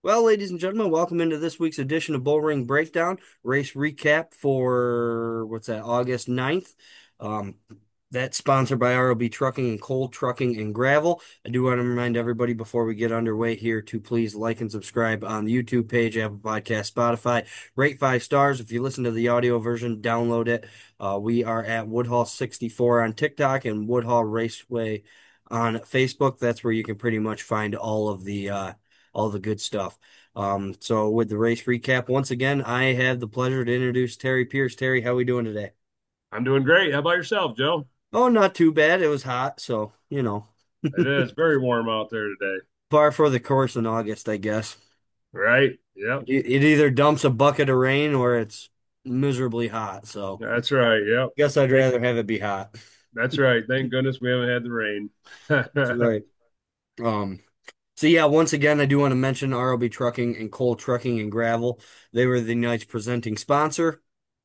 Well, ladies and gentlemen, welcome into this week's edition of Bullring Breakdown, race recap for what's that, August 9th. Um, that's sponsored by ROB Trucking and Cold Trucking and Gravel. I do want to remind everybody before we get underway here to please like and subscribe on the YouTube page, Apple Podcast, Spotify. Rate 5 stars. If you listen to the audio version, download it. We are at Woodhall 64 on TikTok and Woodhall Raceway on Facebook. That's where you can pretty much find all the good stuff. So with the race recap, once again, I have the pleasure to introduce Terry Pierce. Terry, how we doing today? I'm doing great. How about yourself, Joe? Oh, not too bad. It was hot, so It is very warm out there today, par for the course in August, I guess. right? Yep, It either dumps a bucket of rain or it's miserably hot. So that's right. Yep. guess I'd Thank, rather have it be hot. that's right. Thank goodness we haven't had the rain. That's right. Um, so yeah, once again, I do want to mention RLB Trucking and Cole Trucking and Gravel. They were the night's presenting sponsor.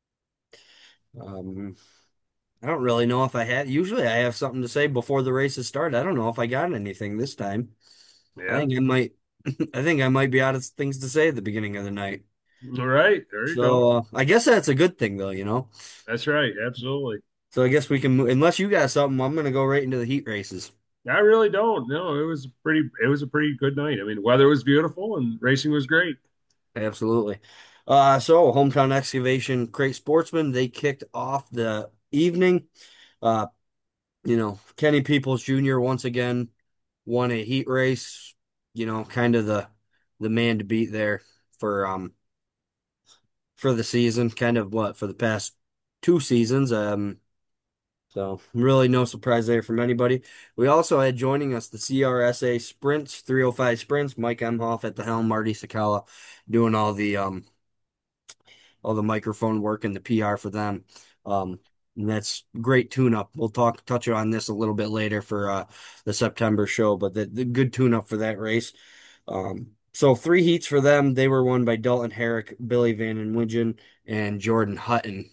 Um, I don't really know if I had. Usually, I have something to say before the races start. I don't know if I got anything this time. I Yeah. think I might. I think I might be out of things to say at the beginning of the night. All right. There you go. So I guess that's a good thing, though. That's right. Absolutely. So I guess we can move. Unless you got something, I'm gonna go right into the heat races. I really don't. No, it was a pretty good night. I mean, the weather was beautiful and racing was great. Absolutely. So Hometown Excavation Crate Sportsman, they kicked off the evening. Uh, Kenny Peoples Jr. once again won a heat race. Kind of the man to beat there for for the season, kind of what for the past 2 seasons. So really no surprise there from anybody. We also had joining us the CRSA Sprints 305 Sprints, Mike Emhoff at the helm, Marty Sakala doing all the microphone work and the PR for them. Um, and that's great tune-up. We'll touch on this a little bit later for the September show, but the good tune-up for that race. So 3 heats for them. They were won by Dalton Herrick, Billy Van den Wijen, and Jordan Hutton.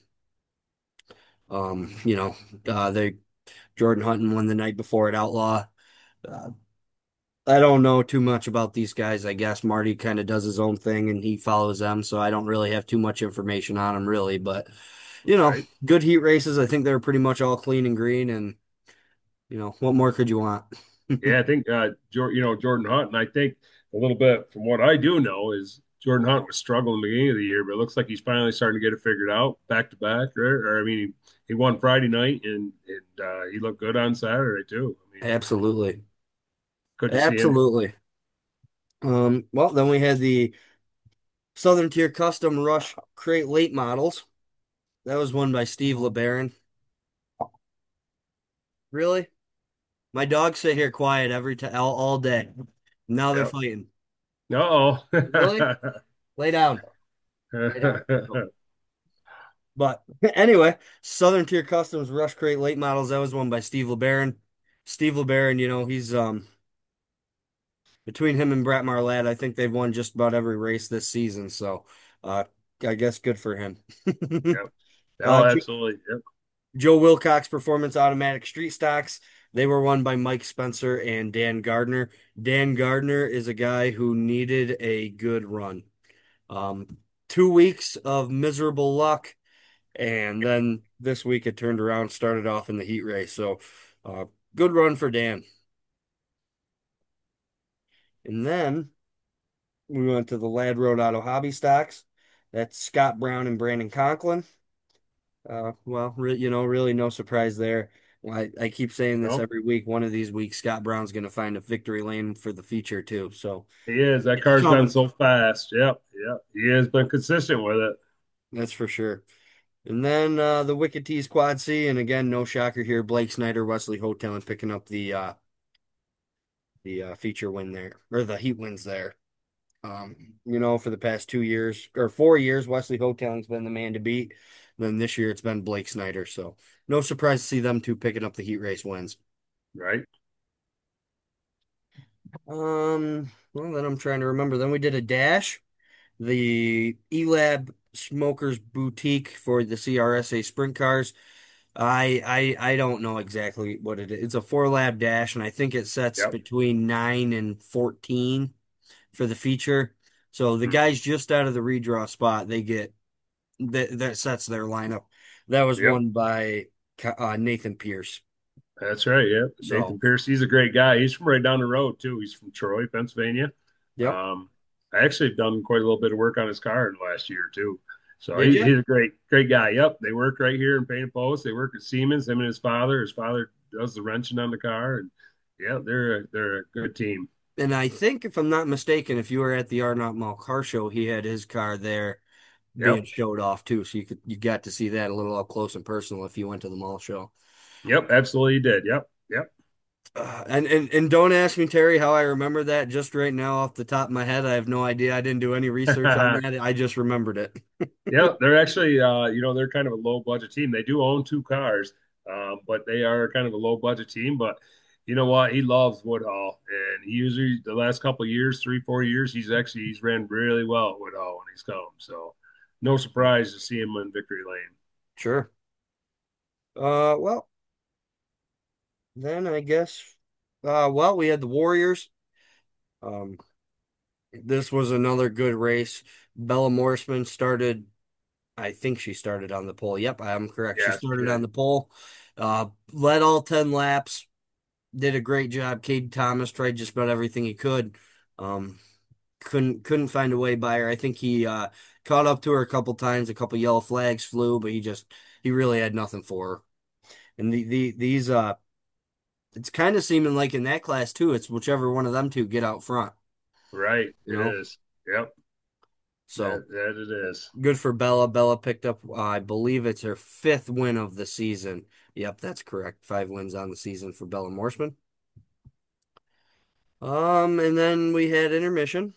You know, they Jordan Hutton won the night before at Outlaw. Uh, I don't know too much about these guys. I guess Marty kind of does his own thing and he follows them, so I don't really have too much information on them really. But Right. good heat races. I think they're pretty much all clean and green, and what more could you want? Yeah, I think Jordan Hunt, and I think a little bit from what I do know is Jordan Hunt was struggling at the beginning of the year, but it looks like he's finally starting to get it figured out back to back. Or I mean, he won Friday night and he looked good on Saturday too. I mean, Absolutely, good to see him. absolutely. Well, then we had the Southern Tier Custom Rush Crate Late Models. That was won by Steve LeBaron. Really? My dogs sit here quiet every time, all day. Now they're Yep. fighting. Uh-oh. Really? Lay down. Lay down. But anyway, Southern Tier Customs Rush Crate Late Models. That was won by Steve LeBaron. Steve LeBaron, he's between him and Brett Marlatt, I think they've won just about every race this season. So uh I guess good for him. Yep. uh Oh, Jo- absolutely. Yep. Joe Wilcox Performance Automatic Street Stocks. They were won by Mike Spencer and Dan Gardner. Dan Gardner is a guy who needed a good run. Um, 2 weeks of miserable luck. And then this week it turned around, started off in the heat race. So, uh, good run for Dan. And then we went to the Lad Road Auto Hobby Stocks. That's Scott Brown and Brandon Conklin. Really no surprise there. Well, I keep saying this No, every week. One of these weeks, Scott Brown's going to find a victory lane for the feature too. So he is. That it's car's been coming. so fast. Yep. Yep. He has been consistent with it. That's for sure. And then the Wicked Tees Quad C, and again, no shocker here. Blake Snyder, Wesley Hotel, and picking up the feature win there or the heat wins there. For the past 2 years or 4 years, Wesley Hoteling's been the man to beat. Then this year it's been Blake Snyder. So no surprise to see them two picking up the heat race wins. Right. Well, then I'm trying to remember. Then we did a dash, the Elab Smokers Boutique for the CRSA sprint cars. I don't know exactly what it is. It's a 4 lap dash, and I think it sets Yep. between 9 and 14 for the feature. So the Hmm. guys just out of the redraw spot, they get that sets their lineup. That was Yep. won by Nathan Pierce. That's right. Yep. So, Nathan Pierce, he's a great guy. He's from right down the road too. He's from Troy, Pennsylvania. yep. Um, I actually have done quite a little bit of work on his car in the last year too. So Did you? he's a great guy. Yep. They work right here in Painted Post. They work at Siemens, him and his father. His father does the wrenching on the car. And yeah, they're a good team. And I think, if I'm not mistaken, if you were at the Arnott Mall car show, he had his car there being Yep. showed off too. So you got to see that a little up close and personal if you went to the mall show. Yep. Absolutely did. Yep. Yep. And don't ask me, Terry, how I remember that just right now off the top of my head. I have no idea. I didn't do any research on that. I just remembered it. Yeah, they're actually, they're kind of a low budget team. They do own two cars, but they are kind of a low budget team. But you know what? He loves Woodhall, and he usually the last couple of years, 3, 4 years, he's ran really well at Woodhall when he's come. So no surprise to see him in victory lane. Sure. Well, then I guess, well, we had the Warriors. Um, this was another good race. Bella Morseman started, I think she started on the pole. Yep, I'm correct. She Yeah, she started on did. the pole, led all 10 laps, did a great job. Cade Thomas tried just about everything he could. Um, couldn't find a way by her. I think he caught up to her a couple times, a couple yellow flags flew, but he really had nothing for her. And these it's kind of seeming like in that class too, it's whichever one of them two get out front, Right, you it know? is. Yep, So that it is. good for Bella. Bella picked up, I believe it's her fifth win of the season. Yep, that's correct. 5 wins on the season for Bella Morseman. And then we had intermission,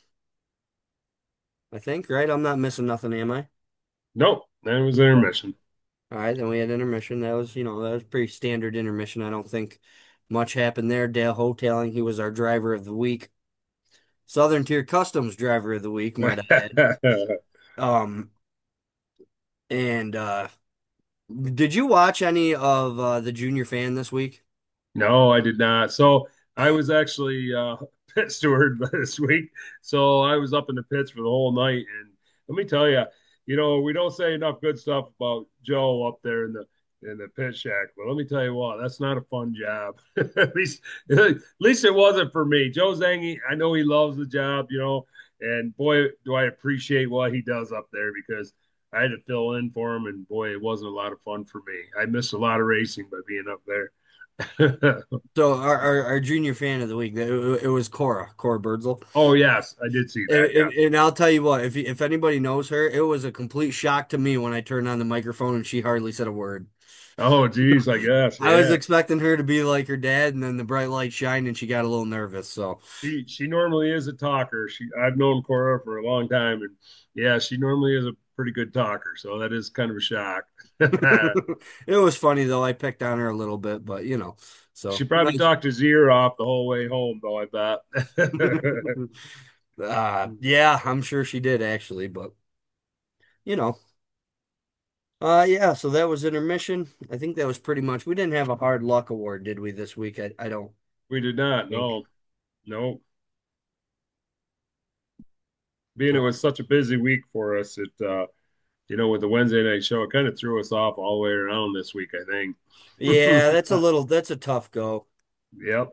I think, right? I'm not missing nothing, am I? Nope, that was No. intermission. All right, then we had intermission. That was pretty standard intermission. I don't think much happened there. Dale Hoteling, he was our driver of the week. Southern Tier Customs driver of the week, might I add. Um, and did you watch any of the junior fan this week? No, I did not. So I was actually pit steward this week. So I was up in the pits for the whole night. And let me tell you, we don't say enough good stuff about Joe up there in the pit shack. But let me tell you what, that's not a fun job. At least it wasn't for me. Joe Zangi, I know he loves the job, and boy, do I appreciate what he does up there because I had to fill in for him, and boy, it wasn't a lot of fun for me. I missed a lot of racing by being up there. So our junior fan of the week, it was Cora Birdsell. Oh yes, I did see And, that. and, Yeah. and I'll tell you what, if anybody knows her, it was a complete shock to me when I turned on the microphone and she hardly said a word. Oh geez, I guess. I was Yeah. expecting her to be like her dad, and then the bright light shined, and she got a little nervous. So She normally is a talker. I've known Cora for a long time, and yeah, she normally is a pretty good talker. So that is kind of a shock. it was funny though. I picked on her a little bit, but She so probably nice. talked his ear off the whole way home, though. I bet. Yeah, I'm sure she did actually, but you know, yeah. So that was intermission. I think that was pretty much. We didn't have a hard luck award, did we, this week? I don't We did not. think. No, no. Being it was such a busy week for us, with the Wednesday night show, it kind of threw us off all the way around this week. I think. Yeah, that's a tough go. Yep.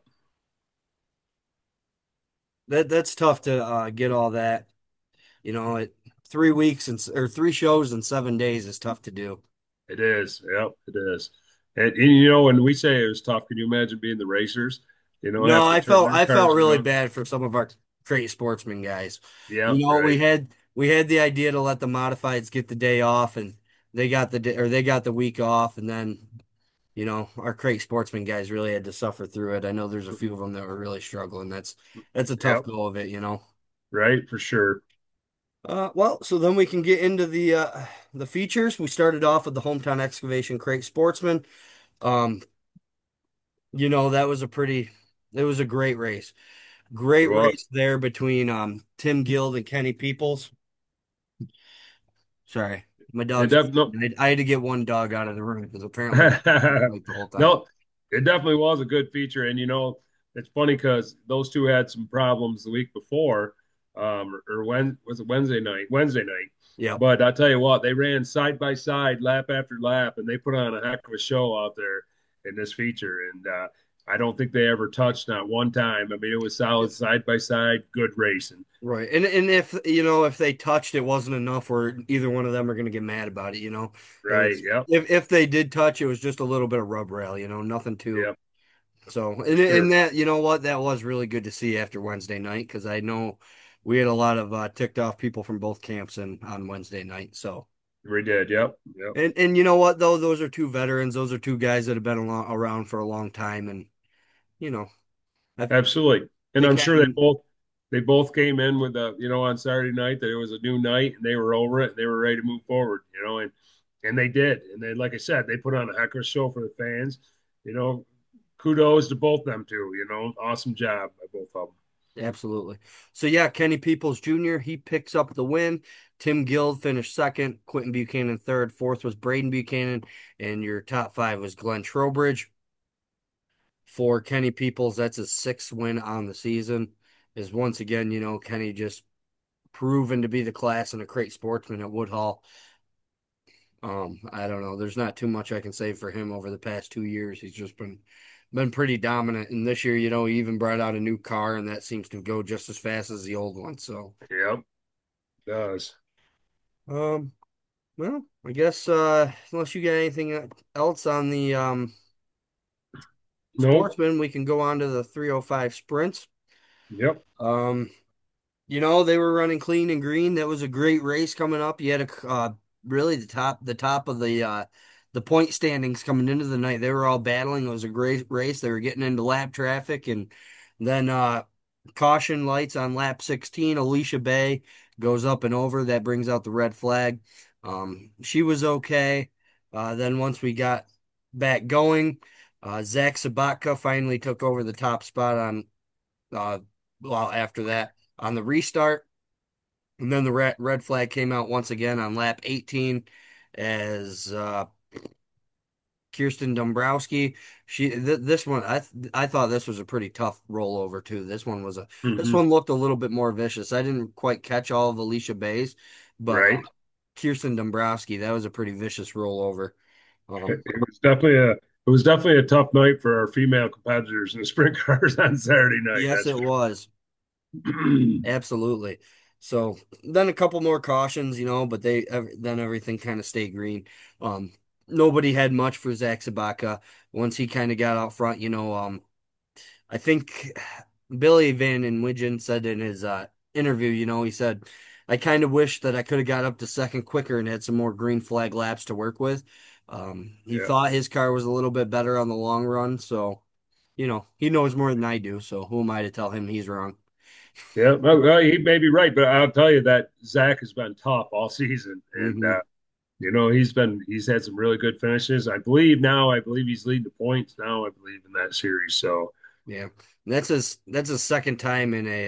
That's tough to get all that. It 3 weeks or 3 shows in 7 days is tough to do. It is. Yep, it is. And when we say it was tough, can you imagine being the racers, No, having to turn their I felt cars really around? bad for some of our great sportsman guys. Yep, right. We had the idea to let the modifieds get the day off, and they got the week off, and then our great sportsman guys really had to suffer through it. I know there's a few of them that were really struggling. That's a tough Yep, go of it. right, for sure. Well, so then we can get into the features. We started off with the hometown excavation crate sportsman. Um, that was it was a great race. It Great was. race there between Tim Guild and Kenny Peoples. Sorry, my It dog's. def no, I had to get one dog out of the room because apparently like the whole time. no, it definitely was a good feature. And it's funny because those two had some problems the week before. or when was it Wednesday night? Wednesday night. Yep. But I'll tell you what, they ran side by side, lap after lap, and they put on a heck of a show out there in this feature. And I don't think they ever touched not one time. I mean, it was solid side by side, good racing. Right. And if you know if they touched it wasn't enough where either one of them are gonna get mad about it, you know. It Right. was Yep. if they did touch it was just a little bit of rub rail, you know, nothing too Yep. so For and sure. that you know what that was really good to see after Wednesday night because I know we had a lot of ticked off people from both camps and on Wednesday night. So We did. Yep. Yep. and you know what though those are two veterans, those are two guys that have been around for a long time and you know I, Absolutely. And they I'm sure can they both came in with on Saturday night that it was a new night and they were over it and they were ready to move forward, and they did. And then, like I said, they put on a heck of a show for the fans. You know, kudos to both them too. Awesome job by both of them. absolutely. So yeah, Kenny Peoples Jr. he picks up the win. Tim Guild finished second, Quentin Buchanan third, fourth was Braden Buchanan, and your top five was Glenn Trowbridge. For Kenny Peoples, that's his sixth win on the season. Is once again, you know, Kenny just proven to be the class and a great sportsman at Woodhall. I don't know. There's not too much I can say for him over the past 2 years. He's just been pretty dominant. And this year, you know, he even brought out a new car, and that seems to go just as fast as the old one. So, Yep, does. um, well, I guess unless you got anything else on the Nope. sportsman, we can go on to the 305 sprints. Yep. Um, You know, they were running clean and green. That was a great race coming up. You had a really the top of the point standings coming into the night. They were all battling. It was a great race. They were getting into lap traffic and then caution lights on lap 16. Alicia Bay goes up and over. That brings out the red flag. She was okay. Then once we got back going, Zach Sabatka finally took over the top spot on uh well after that on the restart. And then the red flag came out once again on lap 18 as Kirsten Dombrowski. This one I thought this was a pretty tough rollover too. This Hmm. one looked a little bit more vicious. I didn't quite catch all of Alicia Bay's, but Right. Kirsten Dombrowski that was a pretty vicious rollover. It Um, was definitely a it was definitely a tough night for our female competitors in the sprint cars on Saturday night. yes, That's it for was. sure. Absolutely. So then a couple more cautions, you know, but then everything kind of stayed green. Um, Nobody had much for Zach Sabaka once he kind of got out front. You know, I think Billy Van Inwigen said in his interview, you know, he said, I kind of wish that I could have got up to second quicker and had some more green flag laps to work with. He Yeah. thought his car was a little bit better on the long run, so you know, he knows more than I do, so who am I to tell him he's wrong? Yeah, well, he may be right, but I'll tell you that Zach has been tough all season, and Hmm. he's had some really good finishes. I believe he's leading the points now. I believe in that series. So Yeah. That's his second time in a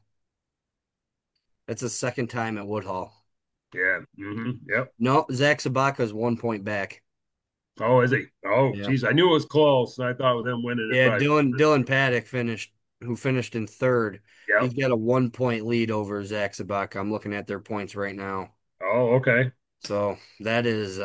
that's his second time at Woodhall. yeah, yep. No, Zach Sabaka's 1 point back. Oh, is he? Oh, Yeah. geez, I knew it was close, and I thought with him winning it Yeah, probably. Dylan Paddock who finished in third. He's Yep. got a 1 point lead over Zach Sabaka. I'm looking at their points right now. Oh, okay. So that is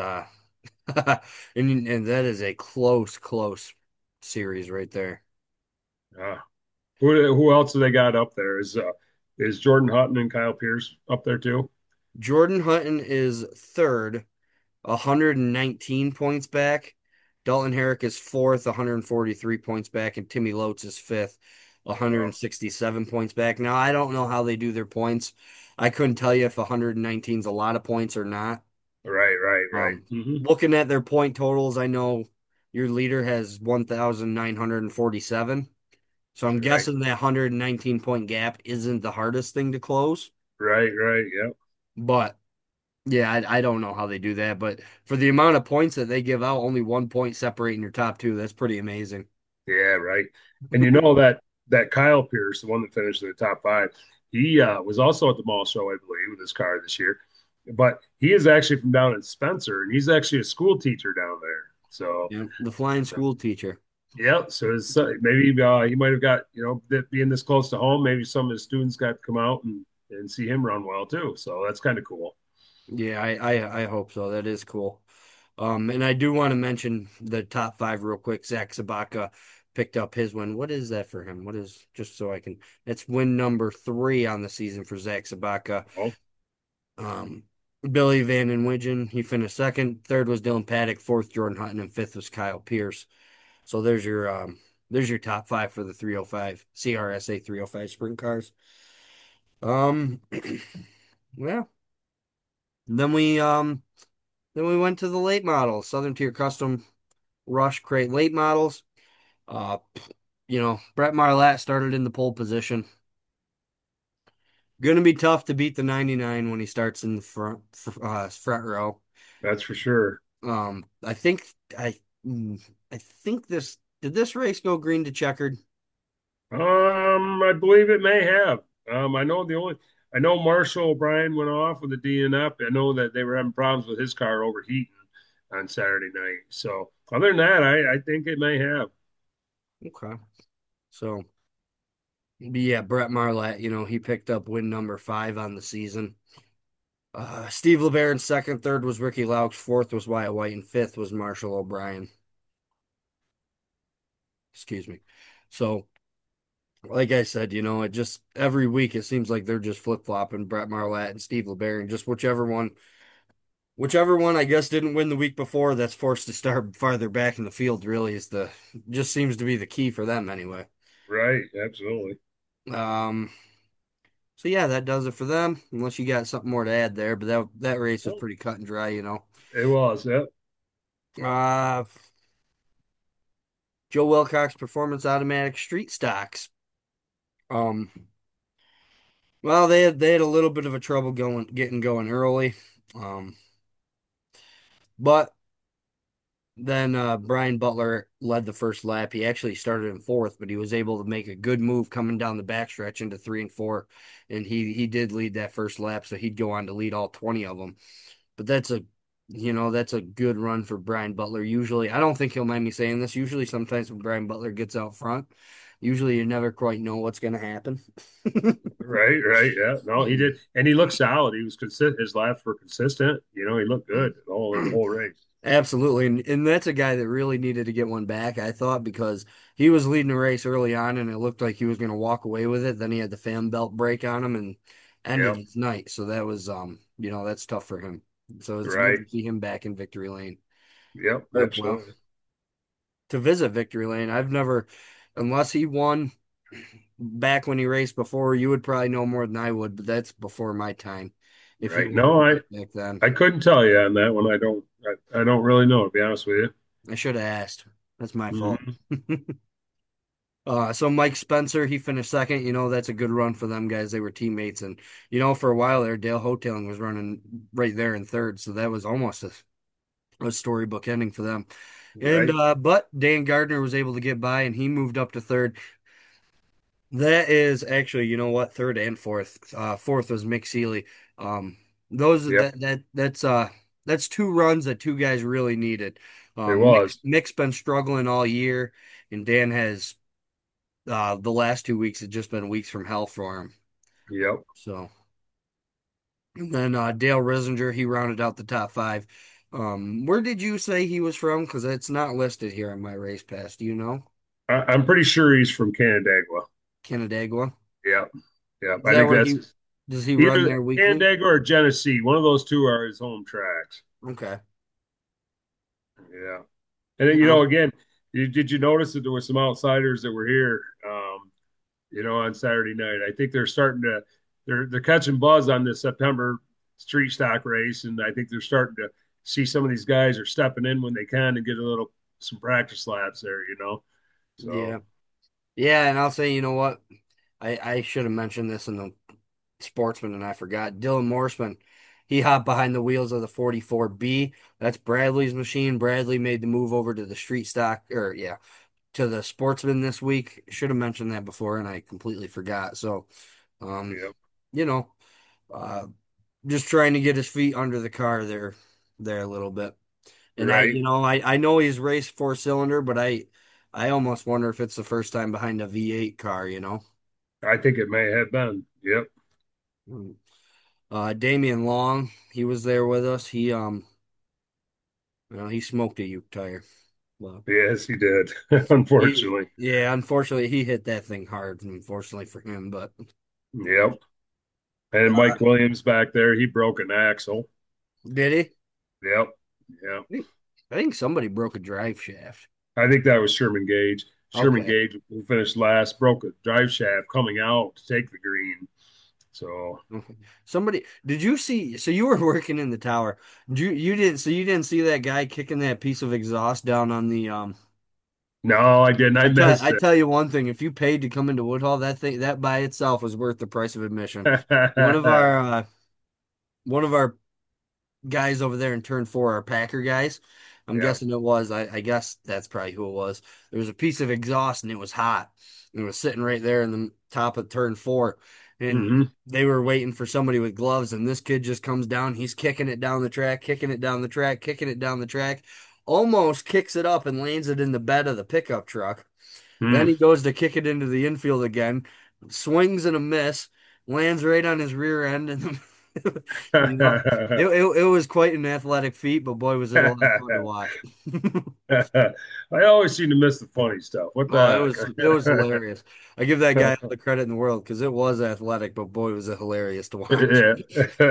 and that is a close series right there. Uh, who else do they got up there? Is Jordan Hutton and Kyle Pierce up there too? Jordan Hutton is third, 119 points back. Dalton Herrick is fourth, 143 points back, and Timmy Lotes is fifth, Oh, 167 points back. Now, I don't know how they do their points. I couldn't tell you if 119 is a lot of points or not. right. Looking at their point totals, I know your leader has 1,947. So I'm Right, guessing that 119 point gap isn't the hardest thing to close. right. Yep. But yeah, I don't know how they do that, but for the amount of points that they give out, only 1 point separating your top two, that's pretty amazing. Yeah, right. And you know that Kyle Pierce, the one that finished in the top five, he was also at the mall show, I believe, with his car this year. But he is actually from down in Spencer, and he's actually a school teacher down there. So, Yeah, the flying school teacher. yeah. So maybe he might have got that being this close to home. Maybe some of his students got to come out and and see him run well too. So that's kind of cool. Yeah, I hope so. That is cool. And I do want to mention the top five real quick. Zach Sabaka picked up his win. What is that for him? What is just so I can? That's win number three on the season for Zach Sabaka. Oh, Um, Billy Van den Wijen, he finished second. Third was Dylan Paddock. Fourth, Jordan Hutton, and fifth was Kyle Pierce. So there's your top five for the 305 CRSA 305 sprint cars. Um, yeah. Then we um then we went to the late models, Southern Tier Custom Rush Crate late models. Uh, Brett Marlatt started in the pole position. Gonna be tough to beat the 99 when he starts in the front row. that's for sure. I think I I think this did this race go green to checkered? I believe it may have. I know Marshall O'Brien went off with a DNF. I know that they were having problems with his car overheating on Saturday night. So other than that, I think it may have. Okay. So yeah, Brett Marlatt, he picked up win number five on the season. Steve LeBaron second, third was Ricky Laux, fourth was Wyatt White, and fifth was Marshall O'Brien. Excuse me. So, like I said, it just every week it seems like they're just flip-flopping Brett Marlatt and Steve LeBaron, just whichever one I guess didn't win the week before that's forced to start farther back in the field really is the just seems to be the key for them anyway. Right, absolutely. Um, so yeah, that does it for them, unless you got something more to add there, but that race was Well, pretty cut and dry. it was, yeah. Uh Joe Wilcox Performance Automatic Street Stocks. Um, well, they had a little bit of a trouble getting going early. Um, but then Brian Butler led the first lap. He actually started in fourth, but he was able to make a good move coming down the backstretch into three and four, and he did lead that first lap, so he'd go on to lead all 20 of them. But that's a good run for Brian Butler. Usually, I don't think he'll mind me saying this. Usually, sometimes when Brian Butler gets out front, usually you never quite know what's going to happen. Right, right, yeah. No, he did, and he looked solid. He was consistent. His laps were consistent. He looked good the whole race. Absolutely. And that's a guy that really needed to get one back, I thought, because he was leading the race early on and it looked like he was going to walk away with it. Then he had the fan belt break on him and ended Yep, his night. So that was, that's tough for him. So it's good right. to see him back in victory lane. Yep, Or, well, absolutely. to visit victory lane, I've never, unless he won back when he raced before, you would probably know more than I would, but that's before my time. If he Right. won No, back then, I couldn't tell you on that one. I don't really know, to be honest with I should have asked. That's my you. fault. So Mike Spencer, he finished second. That's a good run for them guys. They were teammates, and for a while there, Dale Hoteling was running right there in third, so that was almost a storybook ending for them. And Right. but Dan Gardner was able to get by, and he moved up to third. That is actually, you know what, third and fourth. Fourth was Mick Seeley. Um, those Yep. that's two runs that two guys really needed. It Mick was. Mick's been struggling all year, and Dan has. The last 2 weeks have just been weeks from hell for him. Yep. So, and then Dale Risinger, he rounded out the top five. Where did you say he was from? Because it's not listed here on my race pass. Do you know? I'm pretty sure he's from Canandaigua. Canandaigua. Yep. Yep. Is I that think where that's he does he run either there weekly? Canandaigua or Genesee. One of those two are his home tracks. Okay. Yeah. And then, No. again, did you notice that there were some outsiders that were here, on Saturday night? I think they're catching buzz on this September street stock race, and I think they're starting to see some of these guys are stepping in when they can and get some practice laps there. So Yeah. Yeah, and I'll say, you know what? I should have mentioned this in the sportsman and I forgot. Dylan Morseman, he hopped behind the wheels of the 44B. That's Bradley's machine. Bradley made the move over to the street stock, or yeah, to the sportsman this week. Should have mentioned that before, and I completely forgot. So, um, yeah, you know, uh, just trying to get his feet under the car there a little bit. And I, right. you know, I know he's raced four cylinder, but I almost wonder if it's the first time behind a V8 car. I think it may have been. Yep. Damian Long, he was there with us. He smoked a Uke tire. Well, Yes, he did. Unfortunately. yeah, unfortunately, he hit that thing hard, unfortunately for him, but Yep. And uh, Mike Williams back there, he broke an axle. did he? Yep. Yep. I think somebody broke a drive shaft. I think that was Sherman Gage. Sherman Okay. Gage, who finished last, broke a drive shaft coming out to take the green. So Okay. Did you see? So you were working in the tower. You didn't see that guy kicking that piece of exhaust down on the. no, I didn't. I I missed it. tell you one thing, if you paid to come into Woodhull, that by itself was worth the price of admission. One of our uh, one of our guys over there in turn four are Packer guys. I'm Yeah. guessing it was. I guess that's probably who it was. There was a piece of exhaust and it was hot. And it was sitting right there in the top of turn four. And Hmm. they were waiting for somebody with gloves. And this kid just comes down. He's kicking it down the track, kicking it down the track, kicking it down the track. Almost kicks it up and lands it in the bed of the pickup truck. Then Hmm. he goes to kick it into the infield again, swings and a miss, lands right on his rear end, and you know, it was quite an athletic feat, but boy, was it a lot of fun to watch. I always seem to miss the funny stuff. What It was the hilarious. I give that guy all heck? the credit in the world because it was athletic, but boy, was it hilarious to watch. Yeah.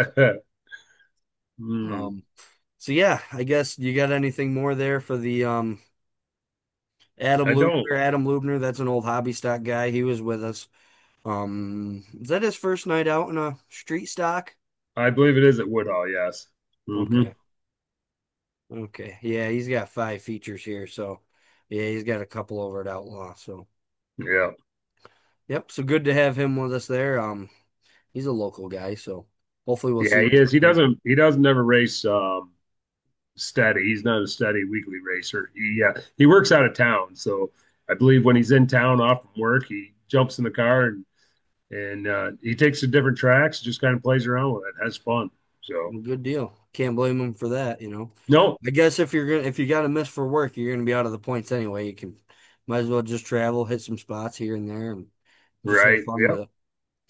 Hmm. Um, so yeah, I guess you got anything more there for the Adam I don't. Lubner? Adam Lubner, that's an old hobby stock guy. He was with us. Is that his first night out in a street stock? I believe it is at Woodhall, yes. Hmm. Okay. Okay. Yeah, he's got five features here, so yeah, he's got a couple over at Outlaw. So Yeah. yep, so good to have him with us there. He's a local guy, so hopefully we'll see Yeah, him he is. He again. doesn't he doesn't ever race steady. He's not a steady weekly racer. He works out of town. So I believe when he's in town off from work, he jumps in the car and he takes to different tracks, just kind of plays around with it, has fun. So Good deal. Can't blame him for that. no, I guess if you got to miss for work, you're gonna be out of the points anyway. You can might as well just travel, hit some spots here and there, and just have right. fun with Yep. it.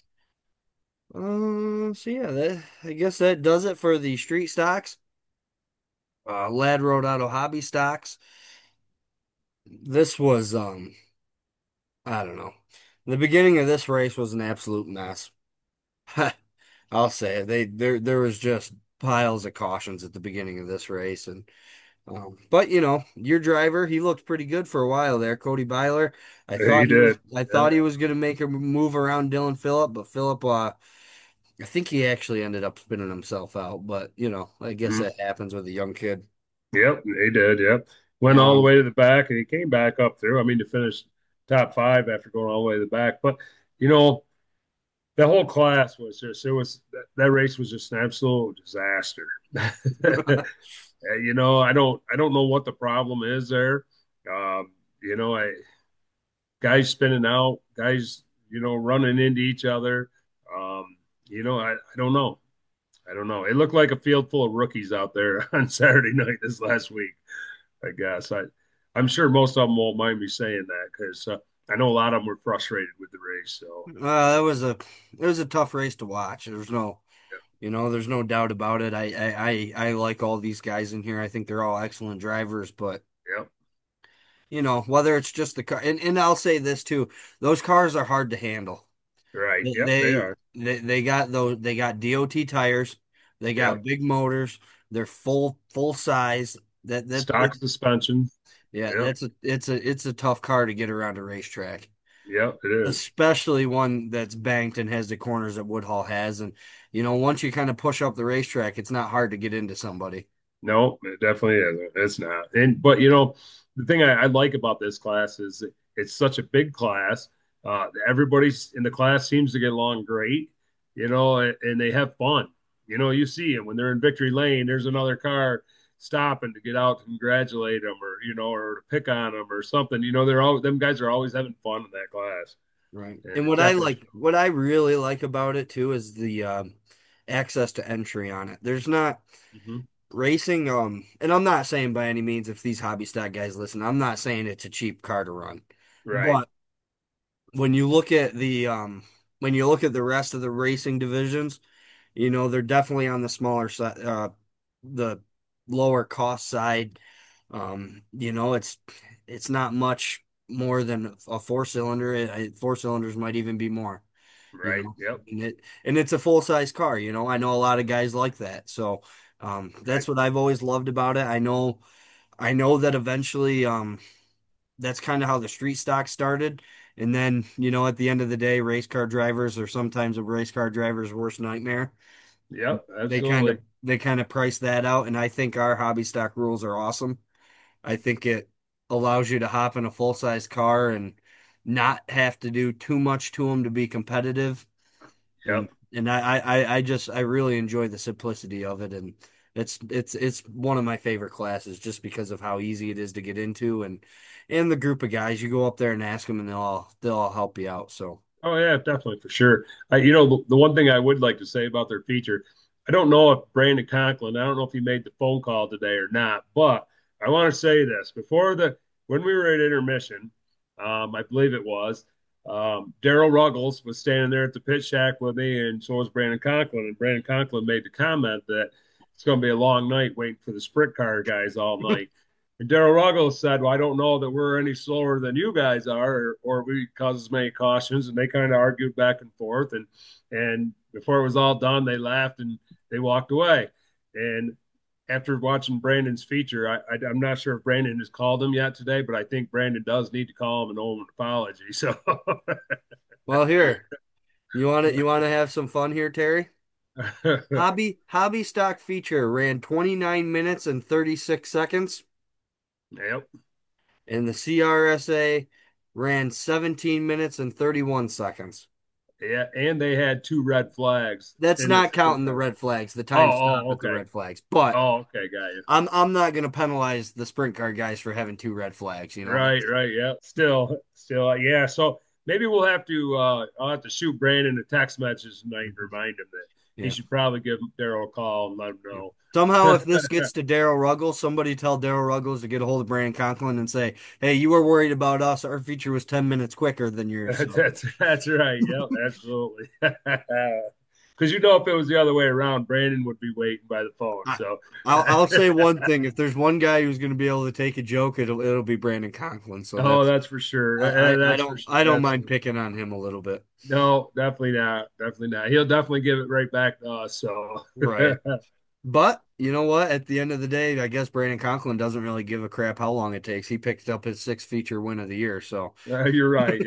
So yeah, I guess that does it for the street stocks. Lad Road Auto Hobby stocks. This was I don't know. The beginning of this race was an absolute mess. I'll say it. There was just piles of cautions at the beginning of this race, and but your driver, he looked pretty good for a while there, Cody Byler. He did. I Yeah. thought he was going to make a move around Dylan Phillip, but Phillip, I think he actually ended up spinning himself out. But I guess Mhm. that happens with a young kid. Yep. He did. Yep. Went all the Um, way to the back and he came back up through. I mean, to finish top five after going all the way to the back. But, you know, the whole class was just, that race was just an absolute disaster. I don't know what the problem is there. Um, you know, guys spinning out, guys, running into each other. Um, I don't know. I don't know. It looked like a field full of rookies out there on Saturday night this last week. I guess I'm sure most of them won't mind me saying that because I know a lot of them were frustrated with the race. So that was it was a tough race to watch. There's no doubt about it. I like all these guys in here. I think they're all excellent drivers, but yeah, whether it's just the car, and I'll say this too, those cars are hard to handle. right. They Yep, they are. they got DOT tires, they got Yep, big motors, they're full size. stock suspension. Yeah, Yep, it's a tough car to get around a racetrack, yep, it is. especially one that's banked and has the corners that Woodhull has. And once you kind of push up the racetrack, it's not hard to get into somebody. No, it definitely isn't. It's not. But the thing I like about this class is it's such a big class. Everybody's in the class seems to get along great, and they have fun. You see them when they're in victory lane. There's another car stopping to get out to congratulate them, or to pick on them or something. They're all them guys are always having fun in that class, Right. and And it definitely shows. what I really like about it too is the access to entry on it. There's not Hmm. racing, and I'm not saying by any means if these hobby stock guys listen, I'm not saying it's a cheap car to run. Right. But when you look at when you look at the rest of the racing divisions, they're definitely on the smaller side, the lower cost side. It's not much more than a four cylinder. Four cylinders might even be more, you Right. know, Yep. and it's a full size car. I know a lot of guys like that. So, Right. that's what I've always loved about it. I know that eventually, that's kind of how the street stock started. And then, at the end of the day, race car drivers are sometimes a race car driver's worst nightmare. Yep. They kind of Absolutely. they kind of price that out, and I think our hobby stock rules are awesome. I think it allows you to hop in a full size car and not have to do too much to them to be competitive. And Yep. and I really enjoy the simplicity of it, and it's one of my favorite classes just because of how easy it is to get into, and the group of guys you go up there and ask them, and they'll all help you out. So Oh yeah, definitely for sure. The one thing I would like to say about their feature, I don't know if Brandon Conklin, I don't know if he made the phone call today or not, but I want to say this before the when we were at intermission, I believe it was, Daryl Ruggles was standing there at the pit shack with me, and so was Brandon Conklin, and Brandon Conklin made the comment that it's going to be a long night waiting for the sprint car guys all night. And Daryl Ruggles said, "Well, I don't know that we're any slower than you guys are, or we cause as many cautions." And they kind of argued back and forth. And before it was all done, they laughed and they walked away. And after watching Brandon's feature, I'm not sure if Brandon has called him yet today, but I think Brandon does need to call him and owe him an apology. So, well, here you want to have some fun here, Terry. Hobby stock feature ran 29 minutes and 36 seconds, yep, and the CRSA ran 17 minutes and 31 seconds. yeah, and they had two red flags That's in the not sprint counting the car. red flags. The Oh, time stop oh, at the okay. red flags. But Oh, okay, got you. I'm not going to penalize the sprint car guys for having two red flags. Right, right, yeah. Still, yeah. So maybe we'll have to. I'll have to shoot Brandon a text message tonight and remind him that he Yeah. should probably give Daryl a call and let him Yeah. know. Somehow, if this gets to Daryl Ruggles, somebody tell Daryl Ruggles to get a hold of Brandon Conklin and say, "Hey, you were worried about us. Our feature was 10 minutes quicker than yours." So, That's right. Yep, absolutely. Because if it was the other way around, Brandon would be waiting by the phone. I, So, I'll say one thing: if there's one guy who's going to be able to take a joke, it'll be Brandon Conklin. So oh, that's that's for sure. I, I I That's for don't I don't that's mind picking on him a little bit. no, definitely not. Definitely not. He'll definitely give it right back to us. So, Right. But you know what? At the end of the day, I guess Brandon Conklin doesn't really give a crap how long it takes. He picked up his sixth feature win of the year. So you're right.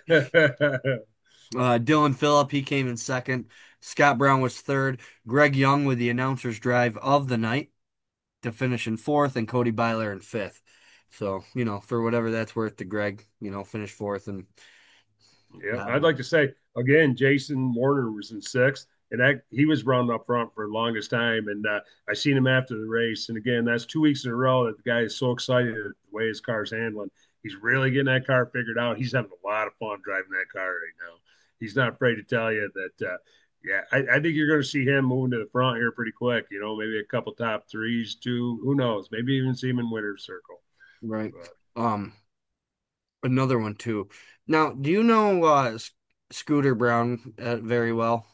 Yep. Dylan Phillip, he came in second. Scott Brown was third. Greg Young with the announcer's drive of the night to finish in fourth, and Cody Byler in fifth. So, for whatever that's worth to Greg, finish fourth and Yeah, I'd um, like to say again, Jason Warner was in sixth, and that he was running up front for the longest time. And I seen him after the race, and again, that's 2 weeks in a row that the guy is so excited at the way his car's handling. He's really getting that car figured out. He's having a lot of fun driving that car right now. He's not afraid to tell you that. Yeah, I think you're going to see him moving to the front here pretty quick. Maybe a couple top threes, two. Who knows? Maybe even see him in winner's circle. right. But Um, Another one too. Now, do you know Scooter Brown very well?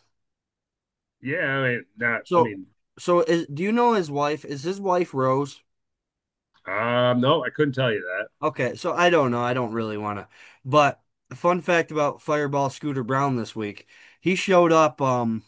yeah, I mean, not. I So, mean, do you know his wife? Is his wife Rose? no, I couldn't tell you that. Okay, so I don't know. I don't really want to. But the fun fact about Fireball Scooter Brown this week, he showed up.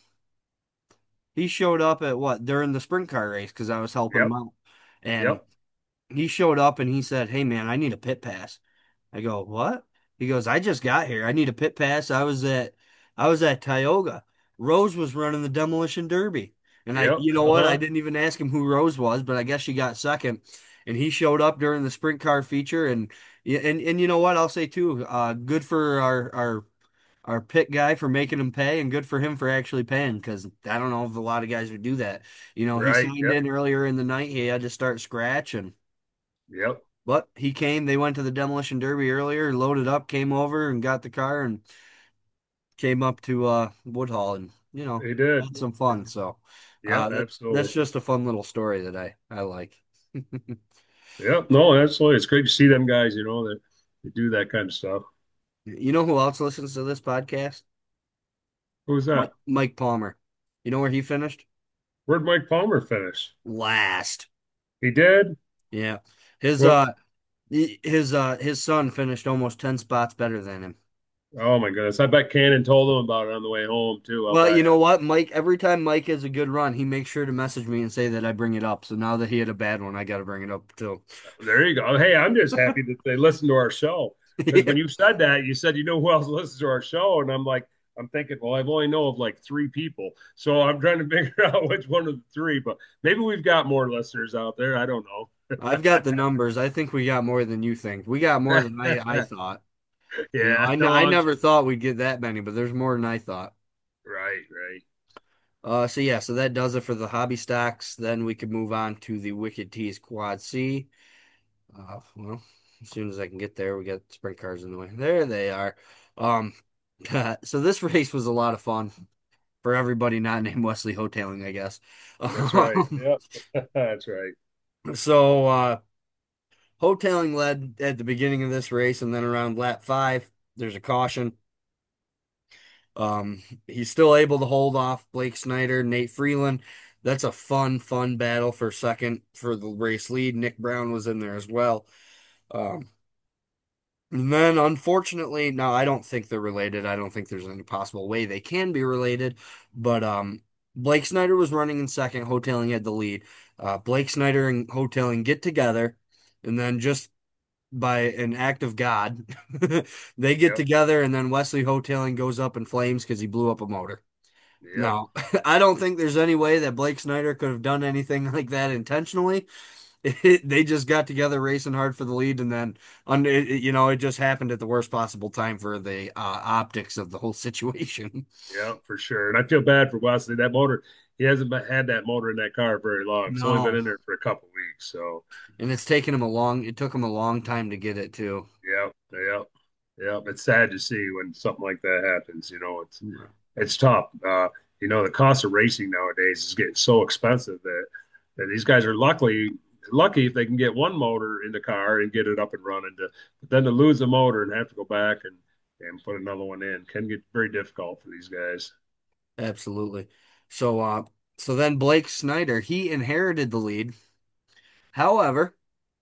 He showed up at what during the sprint car race because I was helping him Yep. out, and Yep. he showed up and he said, "Hey man, I need a pit pass." I go, "What?" He goes, "I just got here. I need a pit pass. I was at Tioga. Rose was running the demolition derby." And Yep. you know what? I Uh-huh. didn't even ask him who Rose was, but I guess she got second. And he showed up during the sprint car feature and yeah, and you know what? I'll say too, good for our pit guy for making him pay and good for him for actually paying because I don't know if a lot of guys would do that. He Right. signed Yep. in earlier in the night. He had to start scratch and Yep. but he came. They went to the demolition derby earlier, loaded up, came over and got the car and came up to Woodhall and He did. had some fun. So Yep. that's Absolutely. just a fun little story that I like. Yep. No, absolutely. It's great to see them guys, that they do that kind of stuff. You know who else listens to this podcast? Who's that? Mike Palmer. You know where he finished? Where'd Mike Palmer finish? Last. He did? Yeah. His Well, uh his son finished almost 10 spots better than him. oh my goodness. I bet Cannon told him about it on the way home too. I'll Well, bet you you. know what, Mike, every time Mike has a good run, he makes sure to message me and say that I bring it up. So now that he had a bad one, I got to bring it up too. There you go. Hey, I'm just happy that they listen to our show. Because when you said that, you said, you know who else listens to our show? And I'm like, I'm thinking, well, I've only know of like three people. So I'm trying to figure out which one of the three, but maybe we've got more listeners out there. I don't know. I've got the numbers. I think we got more than you think. We got more than I thought. You know, Yeah, I no, I'm never sure. thought we'd get that many, but there's more than I thought. Right, right. So yeah, so that does it for the hobby stocks. Then we could move on to the Wicked Tees Quad C. Well, as soon as I can get there, we got sprint cars in the way. There they are. Um, so this race was a lot of fun for everybody not named Wesley Hoteling, I guess. That's right. Um, Yep. That's right. so Hoteling led at the beginning of this race, and then around lap five, there's a caution. He's still able to hold off Blake Snyder, Nate Freeland. That's a fun battle for second for the race lead. Nick Brown was in there as well. Um, and then unfortunately, no, I don't think they're related. I don't think there's any possible way they can be related. But Blake Snyder was running in second. Hoteling had the lead. Blake Snyder and Hoteling get together, and then just by an act of God, they get Yep. together, and then Wesley Hoteling goes up in flames because he blew up a motor. Yep. Now, I don't think there's any way that Blake Snyder could have done anything like that intentionally. They just got together racing hard for the lead, and then it just happened at the worst possible time for the optics of the whole situation. Yeah, for sure. And I feel bad for Wesley. That motor, he hasn't had that motor in that car very long. It's only been No, in there for a couple weeks. So, and it took him a long time to get it too. yeah, yeah, yeah. It's sad to see when something like that happens. It's tough. The cost of racing nowadays is getting so expensive that these guys are lucky if they can get one motor in the car and get it up and running. But then to lose the motor and have to go back and put another one in can get very difficult for these guys. Absolutely. So, so then Blake Snyder, he inherited the lead. However,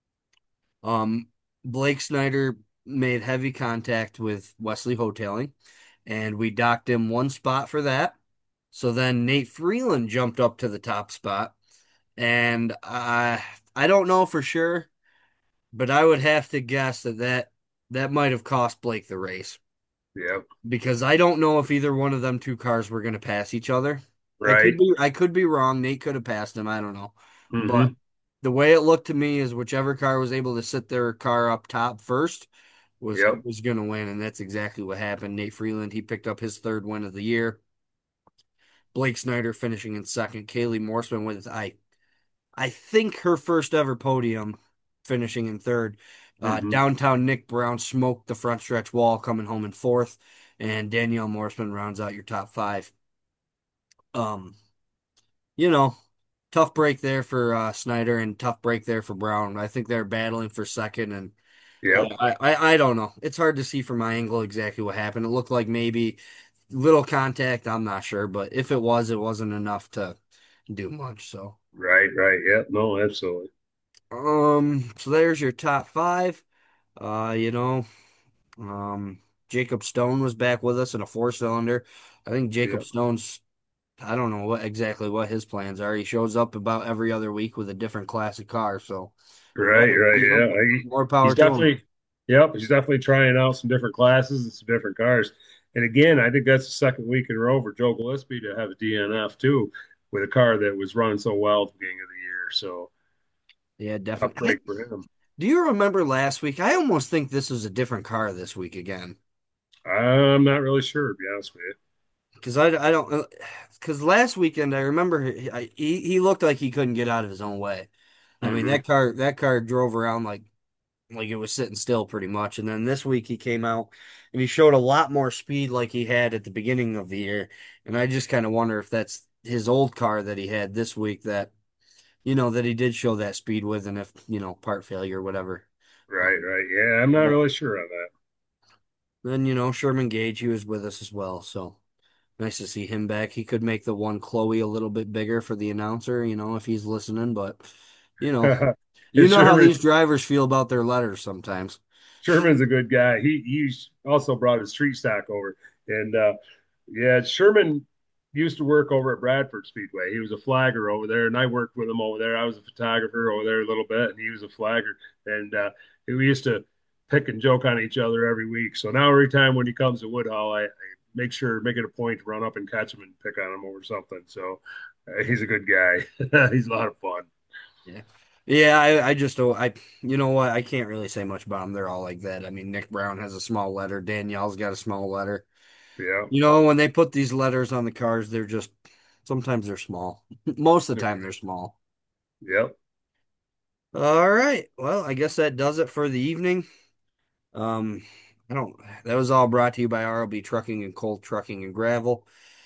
um, Blake Snyder made heavy contact with Wesley Hoteling, and we docked him one spot for that. So then Nate Freeland jumped up to the top spot, and I don't know for sure, but I would have to guess that might have cost Blake the race Yeah, because I don't know if either one of them two cars were going to pass each other. right. I could be wrong. Nate could have passed him. I don't know, but Hmm. the way it looked to me is whichever car was able to sit their car up top first Yep. was going to win, and that's exactly what happened. Nate Freeland, he picked up his third win of the year. Blake Snyder finishing in second. Kaylee Morseman with I think her first ever podium, finishing in third. Hmm. Downtown Nick Brown smoked the front stretch wall, coming home in fourth, and Danielle Morseman rounds out your top five. Um, you know, tough break there for Snyder and tough break there for Brown. I think they're battling for second, and Yep. I don't know. It's hard to see from my angle exactly what happened. It looked like maybe little contact. I'm not sure, but if it was, it wasn't enough to do much. So, Right. Right. Yep. No, absolutely. so there's your top five. Uh, you know, um, Jacob Stone was back with us in a four cylinder. I think Jacob Yep. Stone's, I don't know what his plans are. He shows up about every other week with a different classic car. So, Right. Right. you know, Yeah. more He's power to him. definitely. Yep. He's definitely trying out some different classes and some different cars. And again, I think that's the second week in a row for Joe Gillespie to have a DNF too, with a car that was running so well at the beginning of the year. So Yeah, tough definitely. break for him. Do you remember last week? I almost think this was a different car this week again. I'm not really sure, to be honest with Because I don't, because last weekend I remember he looked like he couldn't get out of his own way. I you. mean Hmm. that car drove around like it was sitting still pretty much. And then this week he came out and he showed a lot more speed like he had at the beginning of the year. And I just kind of wonder if that's his old car that he had this week that that he did show that speed with, and if part failure or whatever. Right. Right. Yeah. I'm not But really sure on that. then Sherman Gage, he was with us as well. So. Nice to see him back. He could make the one Chloe a little bit bigger for the announcer, if he's listening, but you know, And you know how these drivers feel about their letters sometimes. Sherman's a good guy. He's also brought his street stock over, and yeah, Sherman used to work over at Bradford Speedway. He was a flagger over there, and I worked with him over there. I was a photographer over there a little bit, and he was a flagger. And we used to pick and joke on each other every week. So now every time when he comes to Woodhull, I make it a point to run up and catch him and pick on him over something. So he's a good guy. He's a lot of fun. Yeah. Yeah, I just don't you know what, I can't really say much about them. They're all like that. I mean, Nick Brown has a small letter, Danielle's got a small letter. Yeah. When they put these letters on the cars, they're just sometimes they're small. Most of the time they're small. Yep. All right. Well, I guess that does it for the evening. Um, I don't that was all brought to you by RLB Trucking and Cold Trucking and Gravel.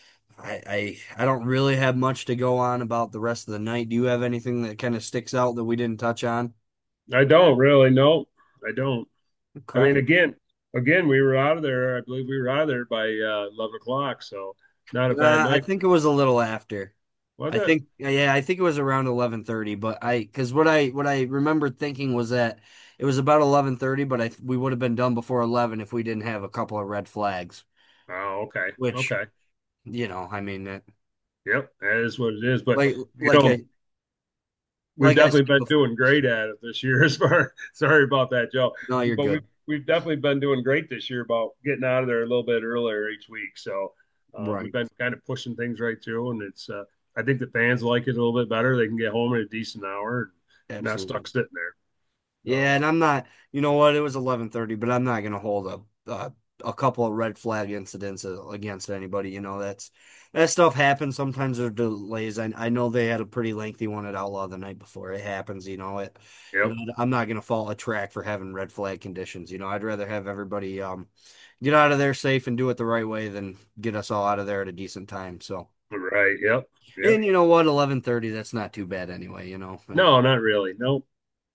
I don't really have much to go on about the rest of the night. Do you have anything that kind of sticks out that we didn't touch on? I don't really. No, I don't. I mean, Okay. we were out of there. I believe we were out of there by 11 o'clock. So not a bad I night. think it was a little after. Was it? I think it was around 11:30, but cuz what I remembered thinking was that it was about 11:30, but we would have been done before 11 if we didn't have a couple of red flags, Oh, okay. which, Okay. I mean, Yep. That is what it is. But like you like know, I we've like I definitely said been before. doing great at it this year. As far sorry about that, Joe. No, you're But good. we've definitely been doing great this year about getting out of there a little bit earlier each week. So we've Right. been kind of pushing things right through, and it's I think the fans like it a little bit better. They can get home in a decent hour and not Absolutely. stuck sitting there. Yeah, and I'm not, you know what, it was 11:30, but I'm not going to hold a couple of red flag incidents against anybody. That stuff happens. Sometimes there are delays. I know they had a pretty lengthy one at Outlaw the night before. It happens, Yep. I'm not going to fault a track for having red flag conditions. I'd rather have everybody get out of there safe and do it the right way than get us all out of there at a decent time. So, Right. Yep. Yep. and you know what, 11:30, that's not too bad anyway. No, not really. No.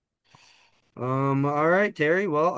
All right, Terry. Well,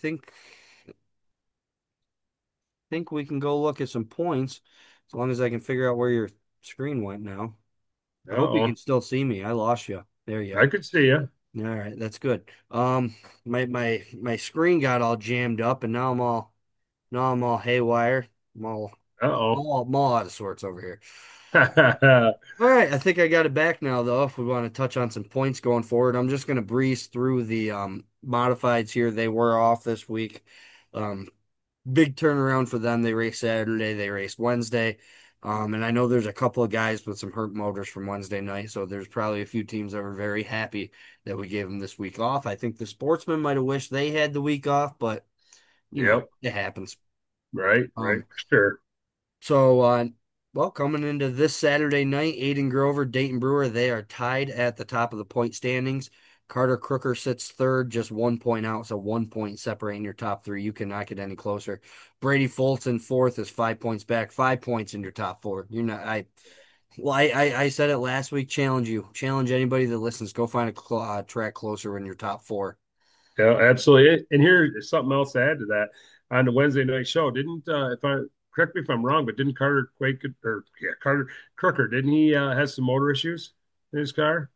I think we can go look at some points as long as I can figure out where your screen went now. I hope you Uh-oh. can still see me. I lost you. There you I are. could see you. All right, that's good. My screen got all jammed up, and now I'm all haywire. I'm all I'm Uh-oh. all, I'm all out of sorts over here. All right, I think I got it back now, though. If we want to touch on some points going forward, I'm just going to breeze through the modifieds here. They were off this week. Um, Big turnaround for them. They raced Saturday, they raced Wednesday. And I know there's a couple of guys with some hurt motors from Wednesday night, so there's probably a few teams that were very happy that we gave them this week off. I think the sportsmen might have wished they had the week off, but Yep. it happens. Right. Right. Um, For sure. so, well, coming into this Saturday night, Aiden Grover, Dayton Brewer, they are tied at the top of the point standings. Carter Crooker sits third, just 1 point out, so 1 point separating your top three. You cannot get any closer. Brady Fulton fourth is 5 points back, 5 points in your top four. You're not. I said it last week. Challenge you. Challenge anybody that listens. Go find a track closer in your top four. Yeah, absolutely. And here's something else to add to that. On the Wednesday night show, didn't if I correct me if I'm wrong, but didn't Carter Quake or yeah, Carter Crooker, didn't he has some motor issues in his car?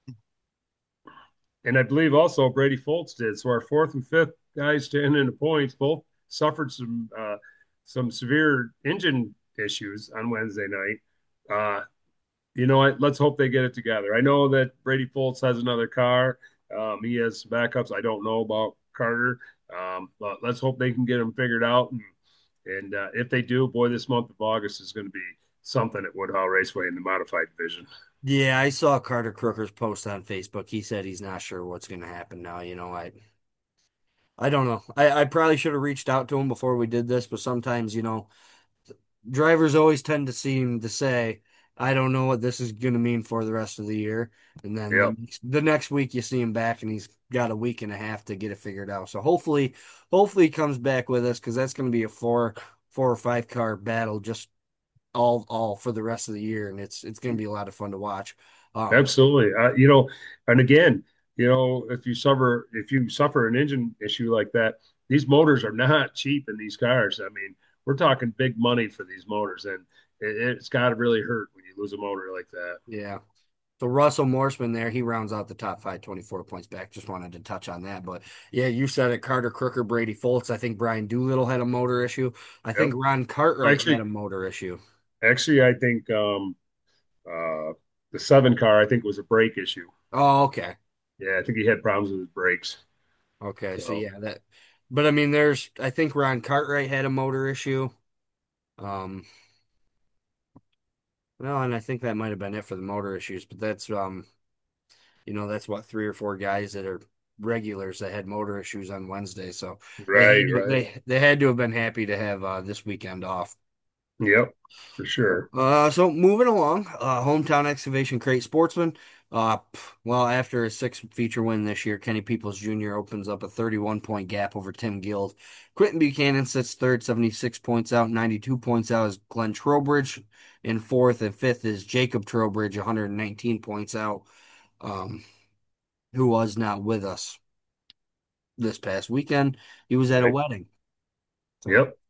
And I believe also Brady Foltz did. So our fourth and fifth guys to end in the points both suffered some severe engine issues on Wednesday night. Let's hope they get it together. I know that Brady Foltz has another car. He has backups. I don't know about Carter, but let's hope they can get them figured out. And if they do, boy, this month of August is going to be something at Woodhull Raceway in the modified division. Yeah, I saw Carter Crooker's post on Facebook. He said he's not sure what's going to happen now. I don't know. I probably should have reached out to him before we did this, but sometimes, drivers always tend to seem to say, I don't know what this is going to mean for the rest of the year. And then Yep, the next week you see him back and he's got a week and a half to get it figured out. So hopefully he comes back with us because that's going to be a four or five car battle just all for the rest of the year. And it's going to be a lot of fun to watch. Um, absolutely. And again, if you suffer an engine issue like that, these motors are not cheap in these cars. I mean, we're talking big money for these motors, and it's got to really hurt when you lose a motor like that. Yeah. So Russell Morseman there, he rounds out the top five, 24 points back. Just wanted to touch on that. But yeah, you said it, Carter Crooker, Brady Foltz. I think Brian Doolittle had a motor issue. I think Yep. Ron Cartwright had Actually, a motor issue. I think uh, the seven car, I think was a brake issue. Oh, okay. Yeah, I think he had problems with his brakes. Okay. So So yeah, that, but I mean, I think Ron Cartwright had a motor issue. Um, well, and I think that might have been it for the motor issues, but that's what, three or four guys that are regulars that had motor issues on Wednesday. So right, right. they had to have been happy to have this weekend off. Yep, for sure. So moving along, hometown excavation crate sportsman. Well, after a six feature win this year, Kenny Peoples Jr. opens up a 31-point gap over Tim Guild. Quentin Buchanan sits third, 76 points out. 92 points out is Glenn Trowbridge in fourth, and fifth is Jacob Trowbridge, 119 points out, um, who was not with us this past weekend. He was at a Right. wedding. So, Yep.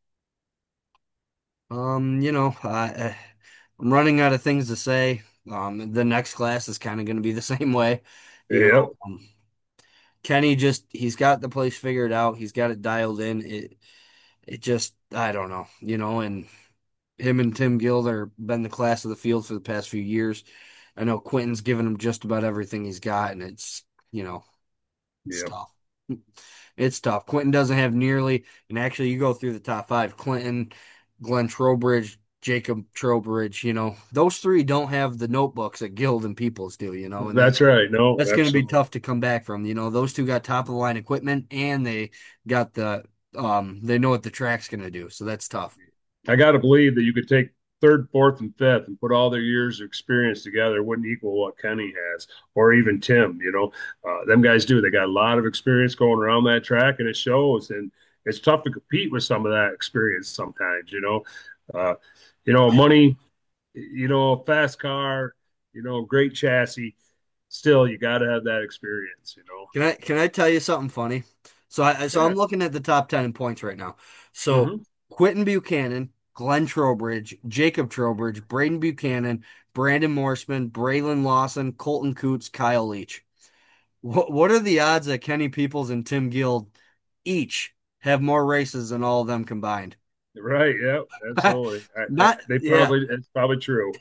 I'm running out of things to say. The next class is kind of going to be the same way. You know, Yep. Kenny he's got the place figured out. He's got it dialed in. It just, I don't know, and him and Tim Guild are been the class of the field for the past few years. I know Quentin's given him just about everything he's got, and you know, it's Yep. tough. It's tough. Quentin doesn't have nearly, and actually, you go through the top five: Clinton, Glenn Trowbridge, Jacob Trowbridge. Those three don't have the notebooks that Guild and Peoples do. And That's right. No, that's going to be absolutely. tough to come back from. Those two got top of the line equipment, and they got they know what the track's going to do. So that's tough. I got to believe that you could take third, fourth, and fifth and put all their years of experience together. It wouldn't equal what Kenny has or even Tim. Them guys do. They got a lot of experience going around that track, and it shows. And it's tough to compete with some of that experience sometimes. Uh, money. A fast car. Great chassis. Still, you got to have that experience. Can I tell you something funny? So I'm Yeah. looking at the top 10 in points right now. So Hmm. Quentin Buchanan, Glenn Trowbridge, Jacob Trowbridge, Braden Buchanan, Brandon Morseman, Braylon Lawson, Colton Coots, Kyle Leach. What are the odds that Kenny Peoples and Tim Guild each have more races than all of them combined? Right. Yeah. Absolutely. Not, yeah. It's probably true.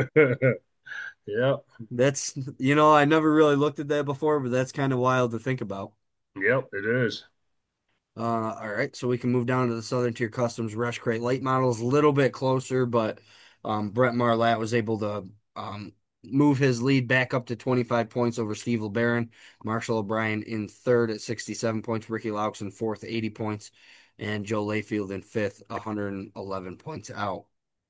Yeah. I never really looked at that before, but that's kind of wild to think about. Yep. It is. All right, so we can move down to the Southern Tier Customs Rush Crate late models, a little bit closer, but Brett Marlatt was able to move his lead back up to 25 points over Steve LeBaron. Marshall O'Brien in third at 67 points, Ricky Laux in fourth, 80 points, and Joe Layfield in fifth, 111 points out.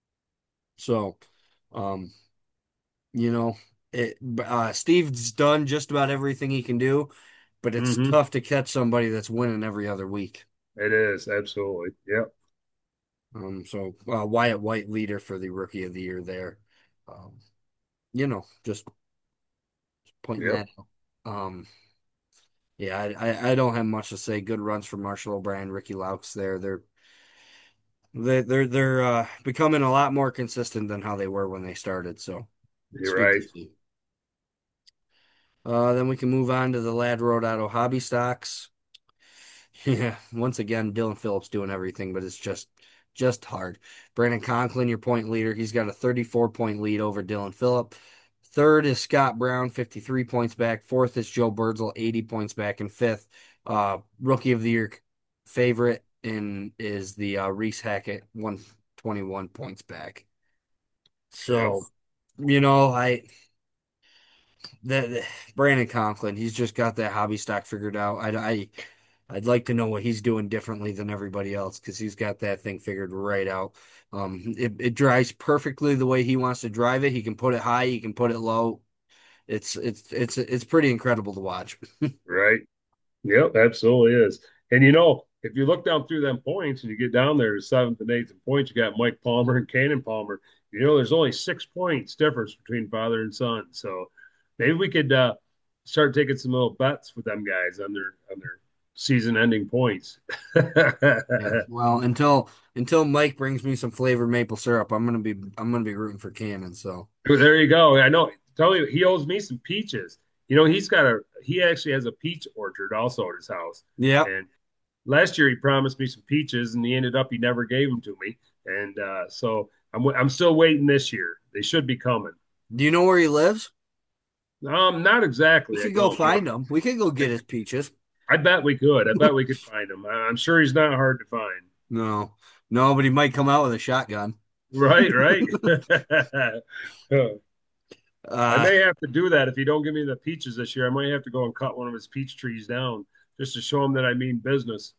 So, um, you know, Steve's done just about everything he can do, but it's Hmm. tough to catch somebody that's winning every other week. It is. Absolutely. Yep. Wyatt White leader for the rookie of the year there. Just pointing Yep. that out. Um, yeah, I don't have much to say. Good runs for Marshall O'Brien, Ricky Laux there. They're becoming a lot more consistent than how they were when they started. So it's You're good to right. see. Then we can move on to the Lad Road Auto Hobby Stocks. Yeah, once again, Dylan Phillips doing everything, but it's just hard. Brandon Conklin, your point leader, he's got a 34-point lead over Dylan Phillip. Third is Scott Brown, 53 points back. Fourth is Joe Birdsell, 80 points back. And fifth, rookie of the year favorite is the Reese Hackett, 121 points back. Yep. So, you know, I that Brandon Conklin, he's just got that hobby stock figured out. I'd like to know what he's doing differently than everybody else because he's got that thing figured right out. It drives perfectly the way he wants to drive it. He can put it high, he can put it low. It's pretty incredible to watch. Right. Yep. Absolutely is. And if you look down through them points and you get down there to seventh and eighth in points, you got Mike Palmer and Cannon Palmer. There's only 6 points difference between father and son. So maybe we could start taking some little bets with them guys on their. season-ending points. Yeah. Well, until Mike brings me some flavored maple syrup, I'm gonna be rooting for Cannon. So There you go. I know. Tell you, he owes me some peaches. He actually has a peach orchard also at his house. yeah. And last year he promised me some peaches, and he never gave them to me. And so I'm still waiting this year. They should be coming. Do you know where he lives? Not We exactly. I could go don't know. find him. We could go get his peaches. I bet we could. I bet we could find him. I'm sure he's not hard to find. No, no, but he might come out with a shotgun. Right, right. I Uh, may have to do that if you don't give me the peaches this year. I might have to go and cut one of his peach trees down just to show him that I mean business.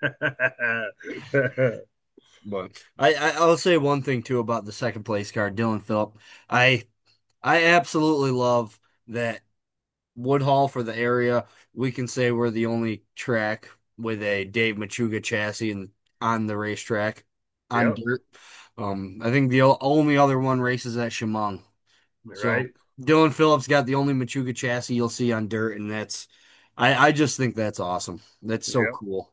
but I'll say one thing too about the second place car, Dylan Phillip. I I absolutely love that Woodhall for the area. We can say we're the only track with a Dave Machuga chassis on the racetrack on Yep, dirt. I think the only other one races at Chemung. So right. Dylan Phillips got the only Machuga chassis you'll see on dirt, and I just think that's awesome. That's so Yep. cool.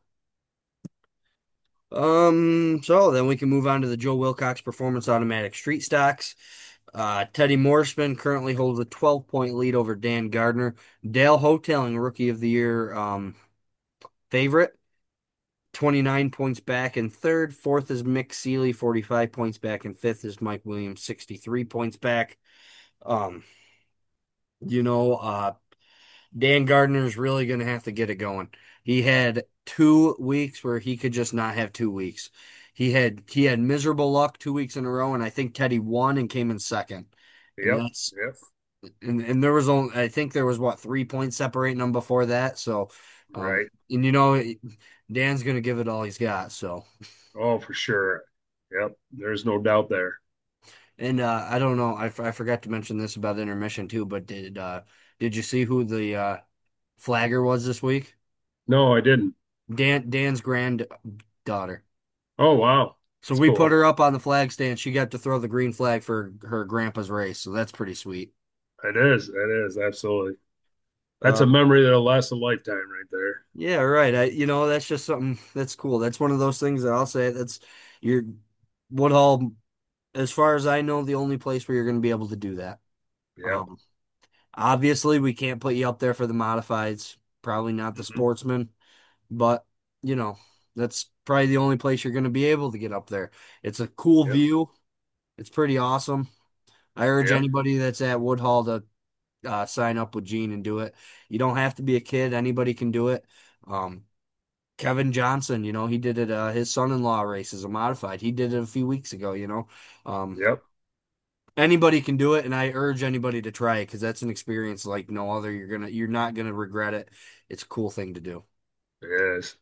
So then we can move on to the Joe Wilcox Performance Automatic Street Stocks. Teddy Morrisman currently holds a 12-point lead over Dan Gardner. Dale Hoteling, Rookie of the Year favorite, 29 points back in third. Fourth is Mick Seeley, 45 points back. And fifth is Mike Williams, 63 points back. Um, you know, Dan Gardner's really going to have to get it going. He had 2 weeks where he could just not have 2 weeks. He had miserable luck 2 weeks in a row, and I think Teddy won and came in second. And Yep. that's Yep. and there was only I think there was what 3 points separating them before that. So, Right. and Dan's gonna give it all he's got. So, Oh, for sure. Yep. There's no doubt there. and I don't know, I forgot to mention this about intermission too, but did you see who the flagger was this week? No, I didn't. Dan's granddaughter. Oh, wow. So That's we put cool. her up on the flag stand. She got to throw the green flag for her grandpa's race. So that's pretty sweet. It is. It is. Absolutely. That's a Uh, memory that'll last a lifetime right there. yeah, right. That's just something that's cool. That's one of those things that I'll say that's your Woodhall, as far as I know, the only place where you're going to be able to do that. Yep. Um, Obviously, we can't put you up there for the modifieds, probably not the Mhm. sportsman, but you know, that's probably the only place you're going to be able to get up there. It's a cool Yep. view. It's pretty awesome. I urge Yep. anybody that's at Woodhall to sign up with Gene and do it. You don't have to be a kid. Anybody can do it. Um, Kevin Johnson, he did it. His son-in-law races a modified. He did it a few weeks ago. Um, Yep. Anybody can do it, and I urge anybody to try it because that's an experience like no other. You're not gonna regret it. It's a cool thing to do. Yes.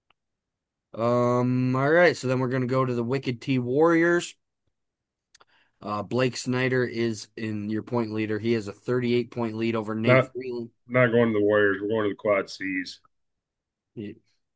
All right, so then we're gonna go to the Wicked T Warriors. Blake Snyder is in your point leader. He has a 38-point lead over Nate Not Freeland. not going to the Warriors. We're going to the Quad Cities. Yeah.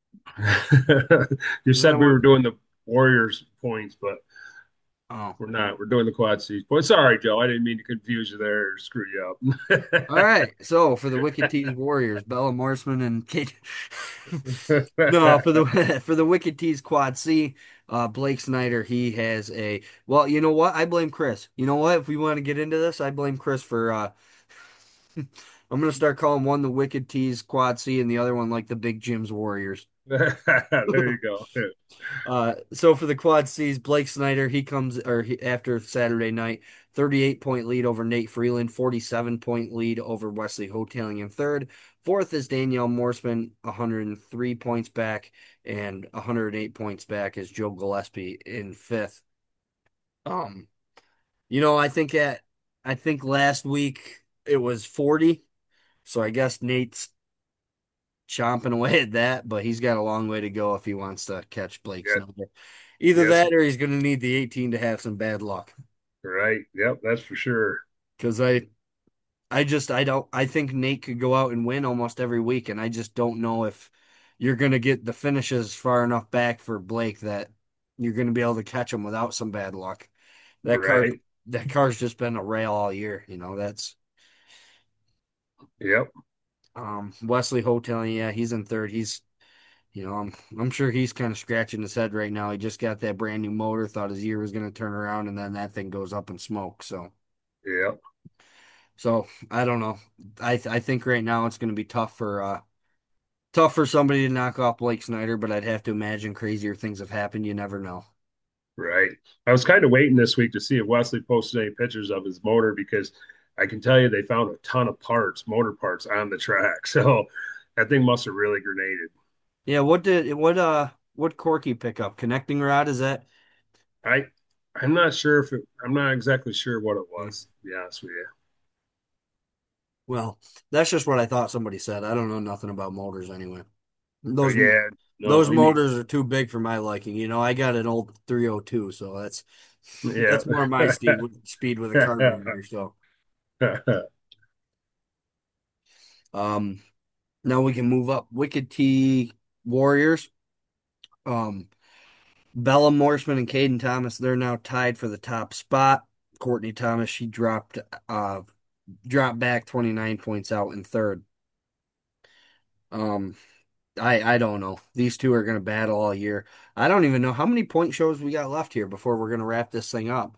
You And then said we we're were doing the Warriors points, but oh, we're not. We're doing the Quad Cities. But sorry, Joe. I didn't mean to confuse you there or screw you all right. So for the Wicked T's Warriors, Bella Morseman and Kate. No, up. for the for the Wicked T's Quad C, Blake Snyder, he has a well, you know what? I blame Chris. You know what? If we want to get into this, I blame Chris for I'm gonna start calling one the Wicked T's Quad C and the other one like the Big Jim's Warriors. There you go. So for the Quad C's, Blake Snyder, after Saturday night, 38-point lead over Nate Freeland, 47-point lead over Wesley Hoteling in third. Fourth is Danielle Morseman, 103 points back, and 108 points back is Joe Gillespie in fifth. Um, I think last week it was 40, so I guess Nate's chomping away at that, but he's got a long way to go if he wants to catch Blake Yeah. Snyder. Either Yes. that or he's going to need the 18 to have some bad luck. Right. Yep. That's for sure. Because I don't, I think Nate could go out and win almost every week, and I just don't know if you're going to get the finishes far enough back for Blake that you're going to be able to catch him without some bad luck. That car, Right. that car's just been a rail all year. That's Yep. Wesley Hotel. Yeah, he's in third. I'm sure he's kind of scratching his head right now. He just got that brand new motor, thought his year was going to turn around, and then that thing goes up in smoke. Yeah, So I don't know. I think right now it's going to be tough for somebody to knock off Blake Snyder, but I'd have to imagine crazier things have happened. You never know. right. I was kind of waiting this week to see if Wesley posted any pictures of his motor because I can tell you they found a ton of parts, motor parts on the track. So that thing must have really grenaded. Yeah, what Corky pick up? Connecting rod, is that? I I'm not sure if I'm not exactly sure what it Yeah. was. To be honest with you. Well, that's just what I thought somebody said. I don't know nothing about motors anyway. But Those yeah, no, those me neither. motors are too big for my liking. I got an old 302, so Yeah. that's more my speed with a carburetor. So, um, now we can move up. Wicked T Warriors. Um, Bella Morseman and Caden Thomas, they're now tied for the top spot. Courtney Thomas, she uh dropped back 29 points out in third. Um, I don't know. These two are going to battle all year. I don't even know how many point shows we got left here before we're going to wrap this thing up.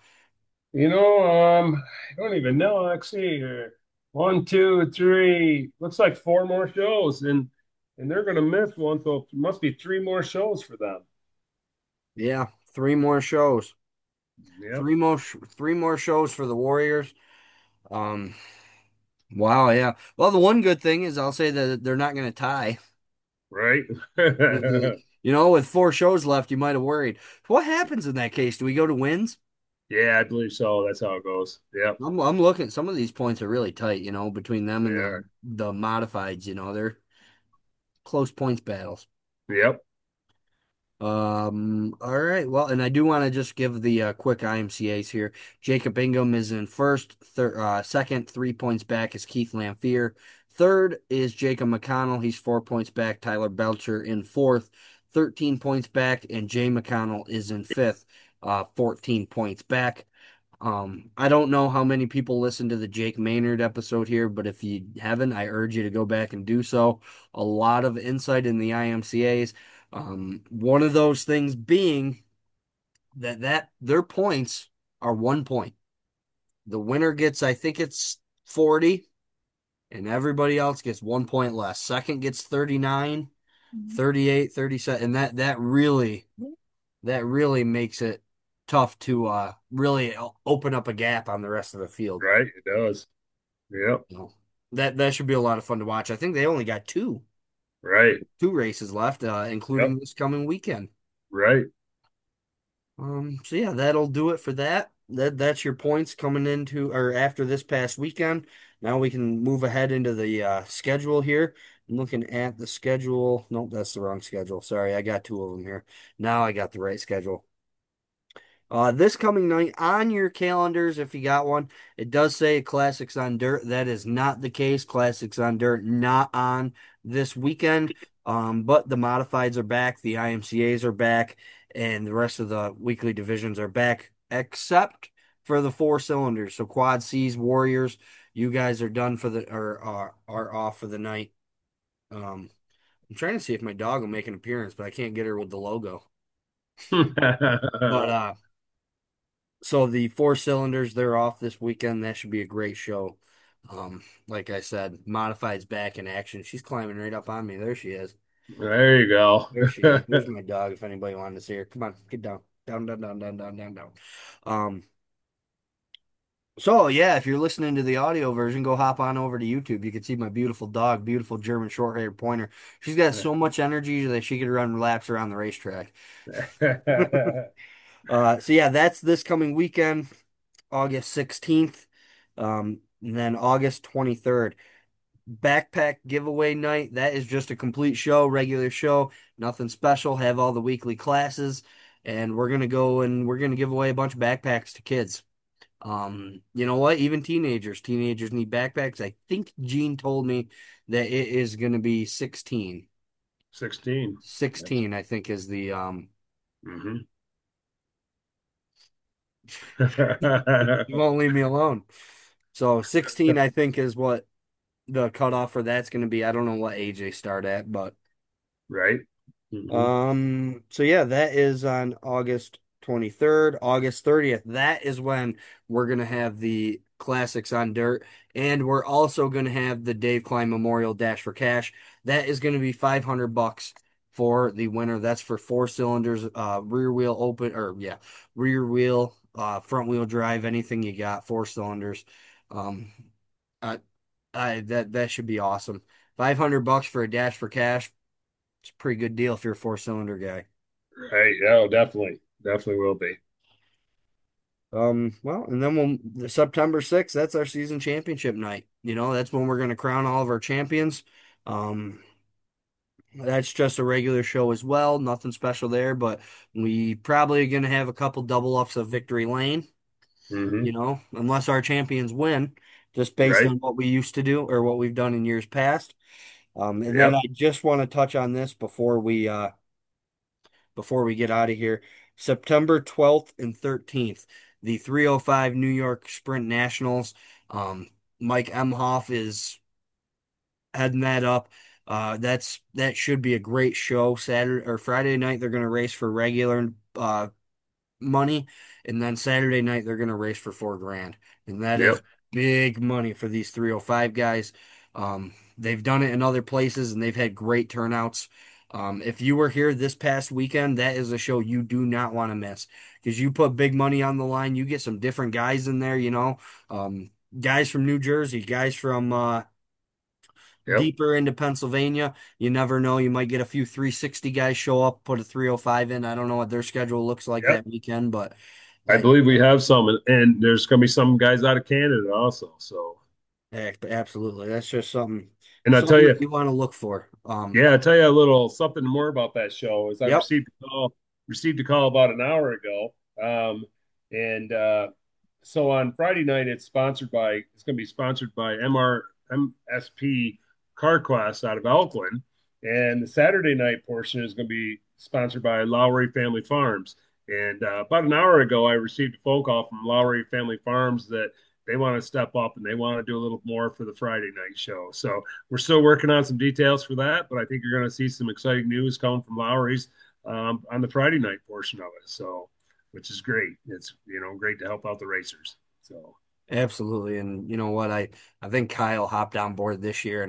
I don't even know. Let's see here. One, two, three. Looks like four more shows, and they're gonna miss one, so it must be three more shows for them. Yeah, three more shows. Yep. Three more shows for the Warriors. Um, wow, yeah. Well, the one good thing is I'll say that they're not going to tie. Right. With four shows left, you might have worried. What happens in that case? Do we go to wins? Yeah, I believe so. That's how it goes. Yep. I'm looking. Some of these points are really tight, between them and Yeah. the modifieds, they're close points battles. Yep. All right. Well, and I do want to just give the quick IMCA's here. Jacob Ingham is in first, second, 3 points back is Keith Lamphere. Third is Jacob McConnell. He's 4 points back. Tyler Belcher in fourth, 13 points back, and Jay McConnell is in fifth, 14 points back. I don't know how many people listen to the Jake Maynard episode here, but if you haven't, I urge you to go back and do so. A lot of insight in the IMCA's. One of those things being that their points are 1 point. The winner gets, I think it's 40, and everybody else gets 1 point less. Second gets 39, 38, 37, and that really makes it tough to really open up a gap on the rest of the field. Right. It does. Yep. You know, that should be a lot of fun to watch. I think they only got Right. two races left, Yep. including this coming weekend. Right. So yeah, that'll do it for that. That's your points coming into or after this past weekend. Now we can move ahead into the schedule here. I'm looking at the schedule. Nope, that's the wrong schedule. Sorry, I got two of them here. Now I got the right schedule. This coming night on your calendars, if you got one, it does say Classics on Dirt. That is not the case. Classics on Dirt not on this weekend. But the modifieds are back, the IMCA's are back, and the rest of the weekly divisions are back, except for the four cylinders. So Quad C's Warriors, you guys are done for the or are off for the night. Um, I'm trying to see if my dog will make an appearance, but I can't get her with the logo. But so the four cylinders, they're off this weekend. That should be a great show. Like I said, Modified's back in action. She's climbing right up on me. There she is. There you go. There she is. There's my dog. If anybody wanted to see her, come on, get down, down, down, down, down, down, down, down. Um, so yeah, if you're listening to the audio version, go hop on over to YouTube. You can see my beautiful dog, beautiful German short-haired pointer. She's got so much energy that she could run laps around the racetrack. So yeah, that's this coming weekend. August 16th, and then August 23rd. Backpack giveaway night. That is just a complete show, regular show, nothing special. Have all the weekly classes, and we're gonna go and we're gonna give away a bunch of backpacks to kids. You know what? Even teenagers. Teenagers need backpacks. I think Gene told me that it is gonna be 16. 16. That's 16, I think, is the hmm you won't leave me alone. So 16, I think, is what the cutoff for that's going to be. I don't know what age they start at, but right. Hmm. So yeah, that is on August 23rd, August 30th. That is when we're gonna have the classics on dirt, and we're also gonna have the Dave Klein Memorial Dash for Cash. That is gonna be $500 for the winner. That's for four cylinders, rear wheel open, or yeah, rear wheel, front wheel drive, anything you got, four cylinders. Um, I, that should be awesome. $500 for a Dash for Cash. It's a pretty good deal if you're a four-cylinder guy. Right. Yeah, definitely. Definitely will be. Well, and then the September 6th, that's our season championship night. That's when we're going to crown all of our champions. Um, that's just a regular show as well, nothing special there, but we probably are going to have a couple double ups of Victory Lane, Hmm. unless our champions win, just based Right. on what we used to do or what we've done in years past. And then Yep. I just want to touch on this before we get out of here. September 12th and 13th, the 305 New York Sprint Nationals. Mike Emhoff is heading that up. That should be a great show. Saturday or Friday night, they're going to race for regular money, and then Saturday night they're going to race for 4 grand, and that is Yep. big money for these 305 guys. They've done it in other places, and they've had great turnouts. If you were here this past weekend, that is a show you do not want to miss because you put big money on the line. You get some different guys in there, guys from New Jersey, guys from Yep. deeper into Pennsylvania. You never know. You might get a few 360 guys show up, put a 305 in. I don't know what their schedule looks like Yep. that weekend, but I that believe we have some, and there's going to be some guys out of Canada also. So, absolutely. That's just something and I tell something you, that you want to look for. yeah, I tell you a little something more about that show. Is I Yep. received a call about an hour ago, and so on Friday night it's going to be sponsored by MSP CarQuest out of Elkland, and the Saturday night portion is going to be sponsored by Lowry Family Farms. And about an hour ago, I received a phone call from Lowry Family Farms that they want to step up and they want to do a little more for the Friday night show. So we're still working on some details for that, but I think you're going to see some exciting news coming from Lowry's on the Friday night portion of it. So, which is great. It's great to help out the racers. So, Absolutely. And you know what? I think Kyle hopped on board this year, and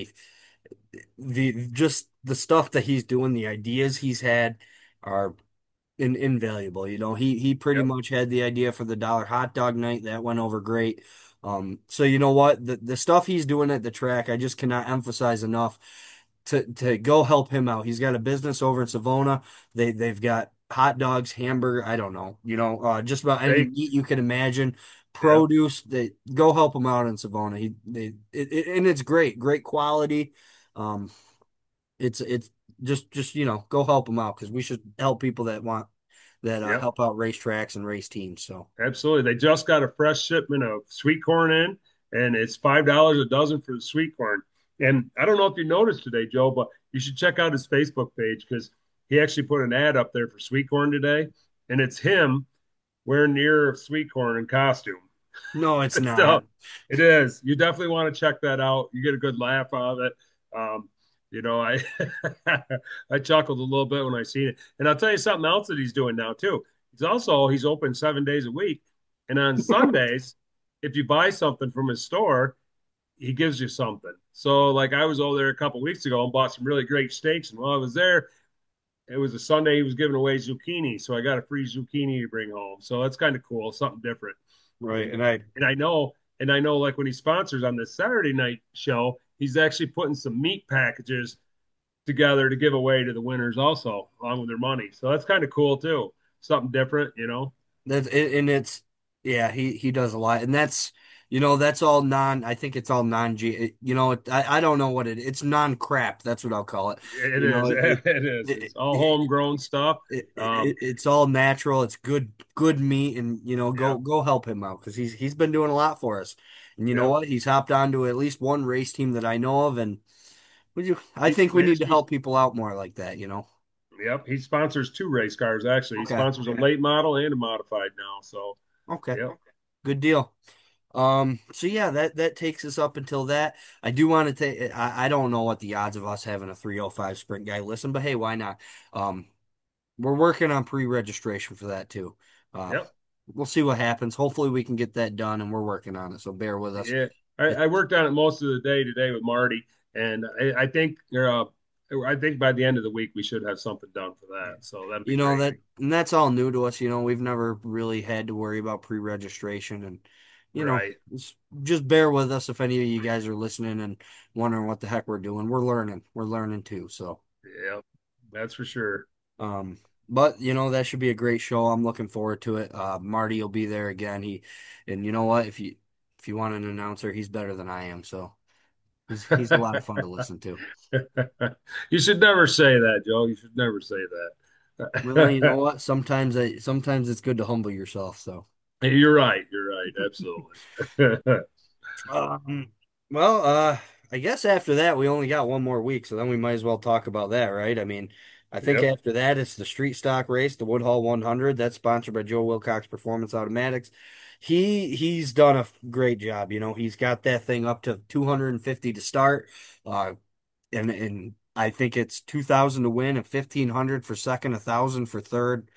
the just the stuff that he's doing, the ideas he's had are invaluable. He pretty yep, much had the idea for the dollar hot dog night that went over great. So you know what? The stuff he's doing at the track, I just cannot emphasize enough to go help him out. He's got a business over in Savona. They've got hot dogs, hamburger, I don't know, just about any meat steaks. you can imagine, Yeah, produce. They go help him out in Savona. And it's great quality. Um, it's just go help him out because we should help people that yep. help out racetracks and race teams. So Absolutely. They just got a fresh shipment of sweet corn in, and it's $5 a dozen for the sweet corn. And I don't know if you noticed today, Joe, but you should check out his Facebook page because he actually put an ad up there for sweet corn today, and it's him wearing the ear of sweet corn in costume. no, it's not. So it is. You definitely want to check that out. You get a good laugh out of it. Um, I I chuckled a little bit when I seen it. And I'll tell you something else that he's doing now too. He's open 7 days a week, and on Sundays, if you buy something from his store, he gives you something. So like I was over there a couple weeks ago and bought some really great steaks, and while I was there, it was a Sunday he was giving away zucchini, so I got a free zucchini to bring home. So that's kind of cool, something different. Right, And and I and I know like when he sponsors on this Saturday night show, he's actually putting some meat packages together to give away to the winners also, along with their money. So that's kind of cool too. Something different. That's it, and it's yeah, he does a lot, and that's all non. I think it's all non G. I don't know what it's non crap. That's what I'll call it. It You know, is. it it, It is. it, It's all it, homegrown stuff. Um, it's all natural. It's good meat, and yeah, go help him out because he's been doing a lot for us. And you know yeah. what? He's hopped onto at least one race team that I know of, and I think we He need to actually, help people out more like that. yep. He sponsors two race cars actually. He Okay, sponsors a late model and a modified now. So, okay, yep. good deal. So yeah, that takes us up until that. I do want to take. I don't know what the odds of us having a 305 sprint guy listen, but hey, why not? Um, we're working on pre-registration for that too. Uh, Yep. we'll see what happens. Hopefully, we can get that done, and we're working on it. So bear with us. Yeah. It, I worked on it most of the day today with Marty, and I think by the end of the week we should have something done for that. So that'd be great. that and that's all new to us. We've never really had to worry about pre-registration, and Right. just bear with us if any of you guys are listening and wondering what the heck we're doing. We're learning. We're learning too. So. Yep. That's for sure. Um, but that should be a great show. I'm looking forward to it. Marty will be there again. And you know what? If you want an announcer, he's better than I am. So he's a lot of fun to listen to. You should never say that, Joe. You should never say Well, you know that. what? Sometimes it's good to humble yourself. So. You're right. You're right. Absolutely. Um, well, I guess after that we only got one more week, so then we might as well talk about that, right? I mean, I think Yep. after that it's the street stock race, the Woodhull 100. That's sponsored by Joe Wilcox Performance Automatics. He's done a great job. He's got that thing up to 250 to start. Uh, and I think it's 2,000 to win and 1,500 for second, 1,000 for third.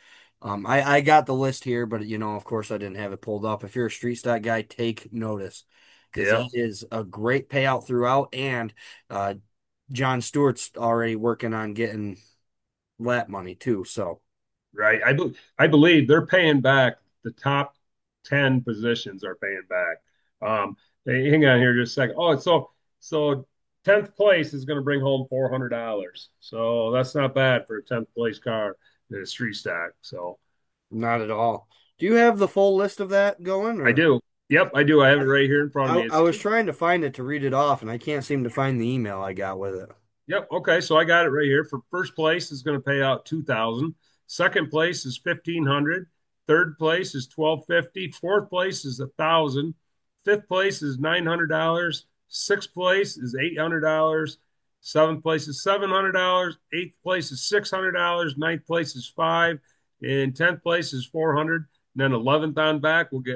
I got the list here, but of course I didn't have it pulled up. If you're a street stock guy, take notice because that Yep. is a great payout throughout. And uh, John Stewart's already working on getting lap money too. So Right. I believe they're paying back the top 10 positions are paying back. Hang on here just a second. Oh, so 10th place is going to bring home $400. So that's not bad for a 10th place car in a street stack. So not at all. Do you have the full list of that going, I or? do. Yep, I do. I have it right here in front of me. I It's was trying to find it to read it off, and I can't seem to find the email I got with it. Yep. Okay. So I got it right here. For first place is going to pay out 2,000. Second place is 1,500. Third place is 1,250. Fourth place is 1,000. Fifth place is $900. Sixth place is $800. Seventh place is $700. Eighth place is $600. Ninth place is five, and 10th place is 400. And then 11th on back will get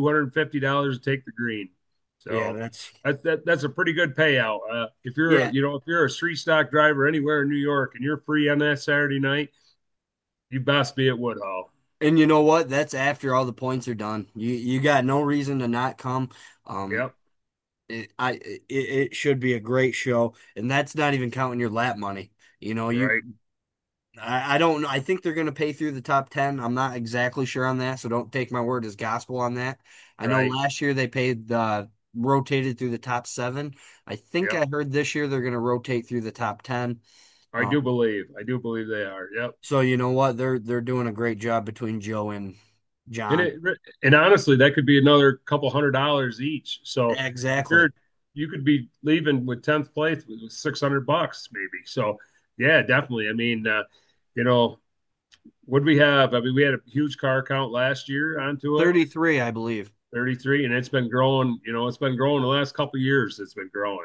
$250 to take the green. Yeah, So that's a pretty good payout. If you're yeah. if you're a street stock driver anywhere in New York and you're free on that Saturday night, you best be at Woodhull. And you know what? That's after all the points are done. You got no reason to not come. Um, Yep, it should be a great show, and that's not even counting your lap money. You know, you right, I don't know. I think they're going to pay through the top 10. I'm not exactly sure on that, so don't take my word as gospel on that. I know right. last year they paid rotated through the top seven. I think Yep, I heard this year they're going to rotate through the top 10. Um, I do believe they are. Yep. so you know what? They're doing a great job between Joe and And John. honestly, that could be another couple $100 each. So if Exactly. you're you could be leaving with 10th place with $600 maybe. So yeah, definitely. I mean, you know, what we have? I mean, we had a huge car count last year onto it. 33, I believe. 33, and it's been growing. It's been growing the last couple of years. It's been growing.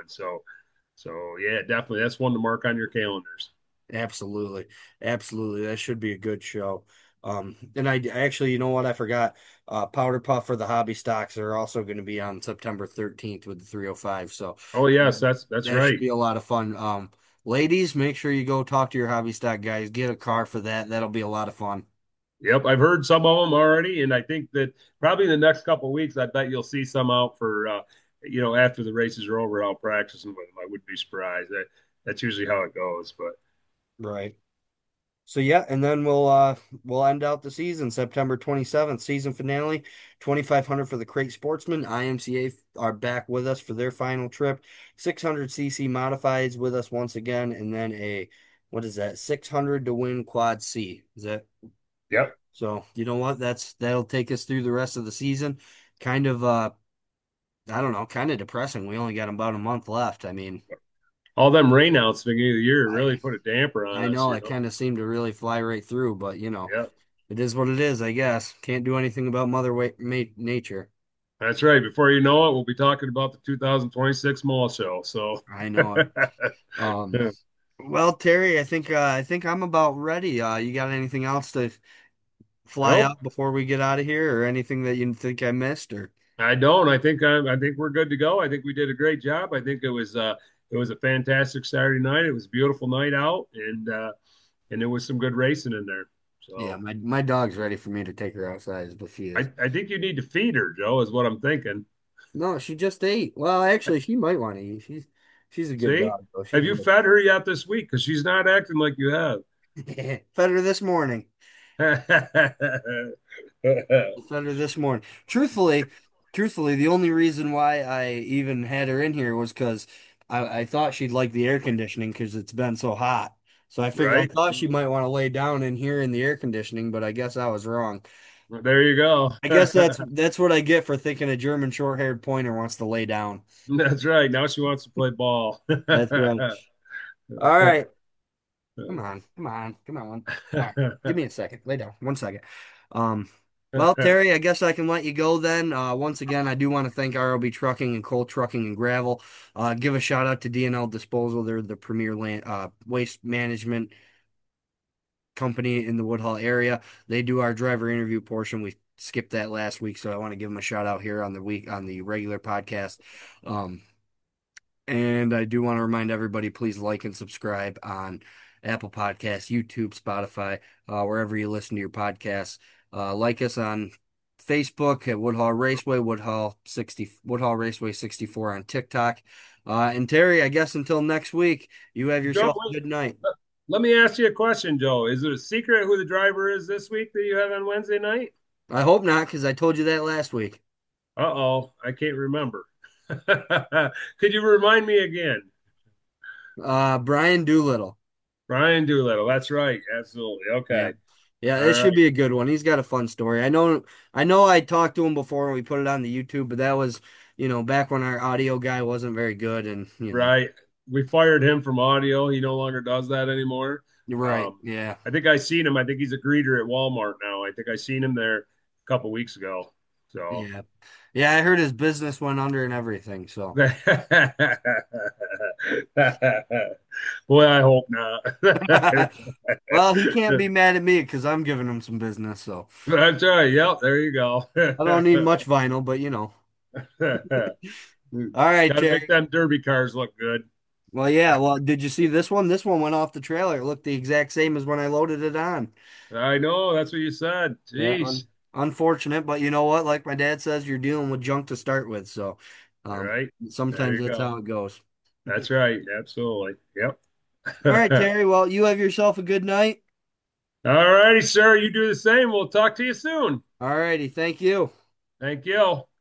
So yeah, definitely. That's one to mark on your calendars. Absolutely. Absolutely. That should be a good show. And I actually, you know what? I forgot. Powder Puff for the hobby stocks are also going to be on September 13th with the 305. So Oh uh, yes, that's that should right. be a lot of fun. Ladies, make sure you go talk to your hobby stock guys. Get a car for that. That'll be a lot of fun. Yep, I've heard some of them already, and I think that probably in the next couple of weeks, I bet you'll see some out for after the races are over, out practicing with them. I wouldn't be surprised. That's usually how it goes. But Right. So yeah, and then we'll end out the season September 27th, season finale, 2,500 for the Crate Sportsman. IMCA are back with us for their final trip. 600cc modifieds with us once again, and then what is that? 600 to win quad C. Is that yep, so? You know what? That'll take us through the rest of the season. Kind of I don't know, kind of depressing. We only got about a month left. I mean, all them rainouts at the beginning of the year I really put a damper on I us. know it kind of seemed to really fly right through, but Yep. it is what it is, I guess. Can't do anything about Nature. That's right. Before you know it, we'll be talking about the 2026 mall show. So, I know it. Um, well, Terry, I think I'm about ready. You got anything else to fly nope, out before we get out of here, or anything that you think I missed, or? I don't. I think we're good to go. I think we did a great job. I think it was a fantastic Saturday night. It was a beautiful night out, and there was some good racing in there. Yeah, So my dog's ready for me to take her outside, but she is. I think you need to feed her, Joe, is what I'm thinking. No, she just ate. Well, actually, she might want to eat. She's a good See? dog, though. Have She's you good. fed her yet this week? Because she's not acting like you have. Fed her this morning. Fed her this morning. Truthfully, the only reason why I even had her in here was because I thought she'd like the air conditioning because it's been so hot. So I Right? thought she might want to lay down in here in the air conditioning, but I guess I was wrong. There you go. I guess that's what I get for thinking a German short-haired pointer wants to lay down. That's right. Now she wants to play ball. That's right. All right. Come on, come on, come on. All right, give me a second. Lay down. 1 second. Um, well, Terry, I guess I can let you go then. Once again, I do want to thank RLB Trucking and Coal Trucking and Gravel. Give a shout out to D&L Disposal. They're the premier waste management company in the Woodhull area. They do our driver interview portion. We skipped that last week, so I want to give them a shout out here on the regular podcast. Um, and I do want to remind everybody, please like and subscribe on Apple Podcasts, YouTube, Spotify, wherever you listen to your podcasts. Like us on Facebook at Woodhull Raceway, Woodhull Raceway 64 on TikTok. And Terry, I guess until next week, you have Joe, yourself a good night. let me ask you a question, Joe. Is it a secret who the driver is this week that you have on Wednesday night? I hope not, because I told you that last week. Uh-oh, I can't remember. Could you remind me again? Brian Doolittle. Brian Doolittle. That's right. Absolutely. Yeah. Okay. Yeah, All it should right. be a good one. He's got a fun story. I know I talked to him before and we put it on the YouTube, but that was, back when our audio guy wasn't very good and. Right. We fired him from audio. He no longer does that anymore. You're right. Yeah. I think I seen him. I think he's a greeter at Walmart now. I think I seen him there a couple weeks ago. So, Yeah. Yeah, I heard his business went under and everything, so. boy, I hope not. Well, he can't be mad at me because I'm giving him some business, so. That's right. Yep. There you go. I don't need much vinyl, but. All right, Got to make Terry. them derby cars look good. Well, yeah. Well, did you see this one? This one went off the trailer. It looked the exact same as when I loaded it on. I know. That's what you said. Yeah, Jeez. unfortunate, but you know what? Like my dad says, you're dealing with junk to start with, so All um, right. There sometimes you that's go. how it goes. That's right. Absolutely. Yep. All right, Terry. Well, you have yourself a good night. All righty, sir. You do the same. We'll talk to you soon. All righty, thank you. Thank you.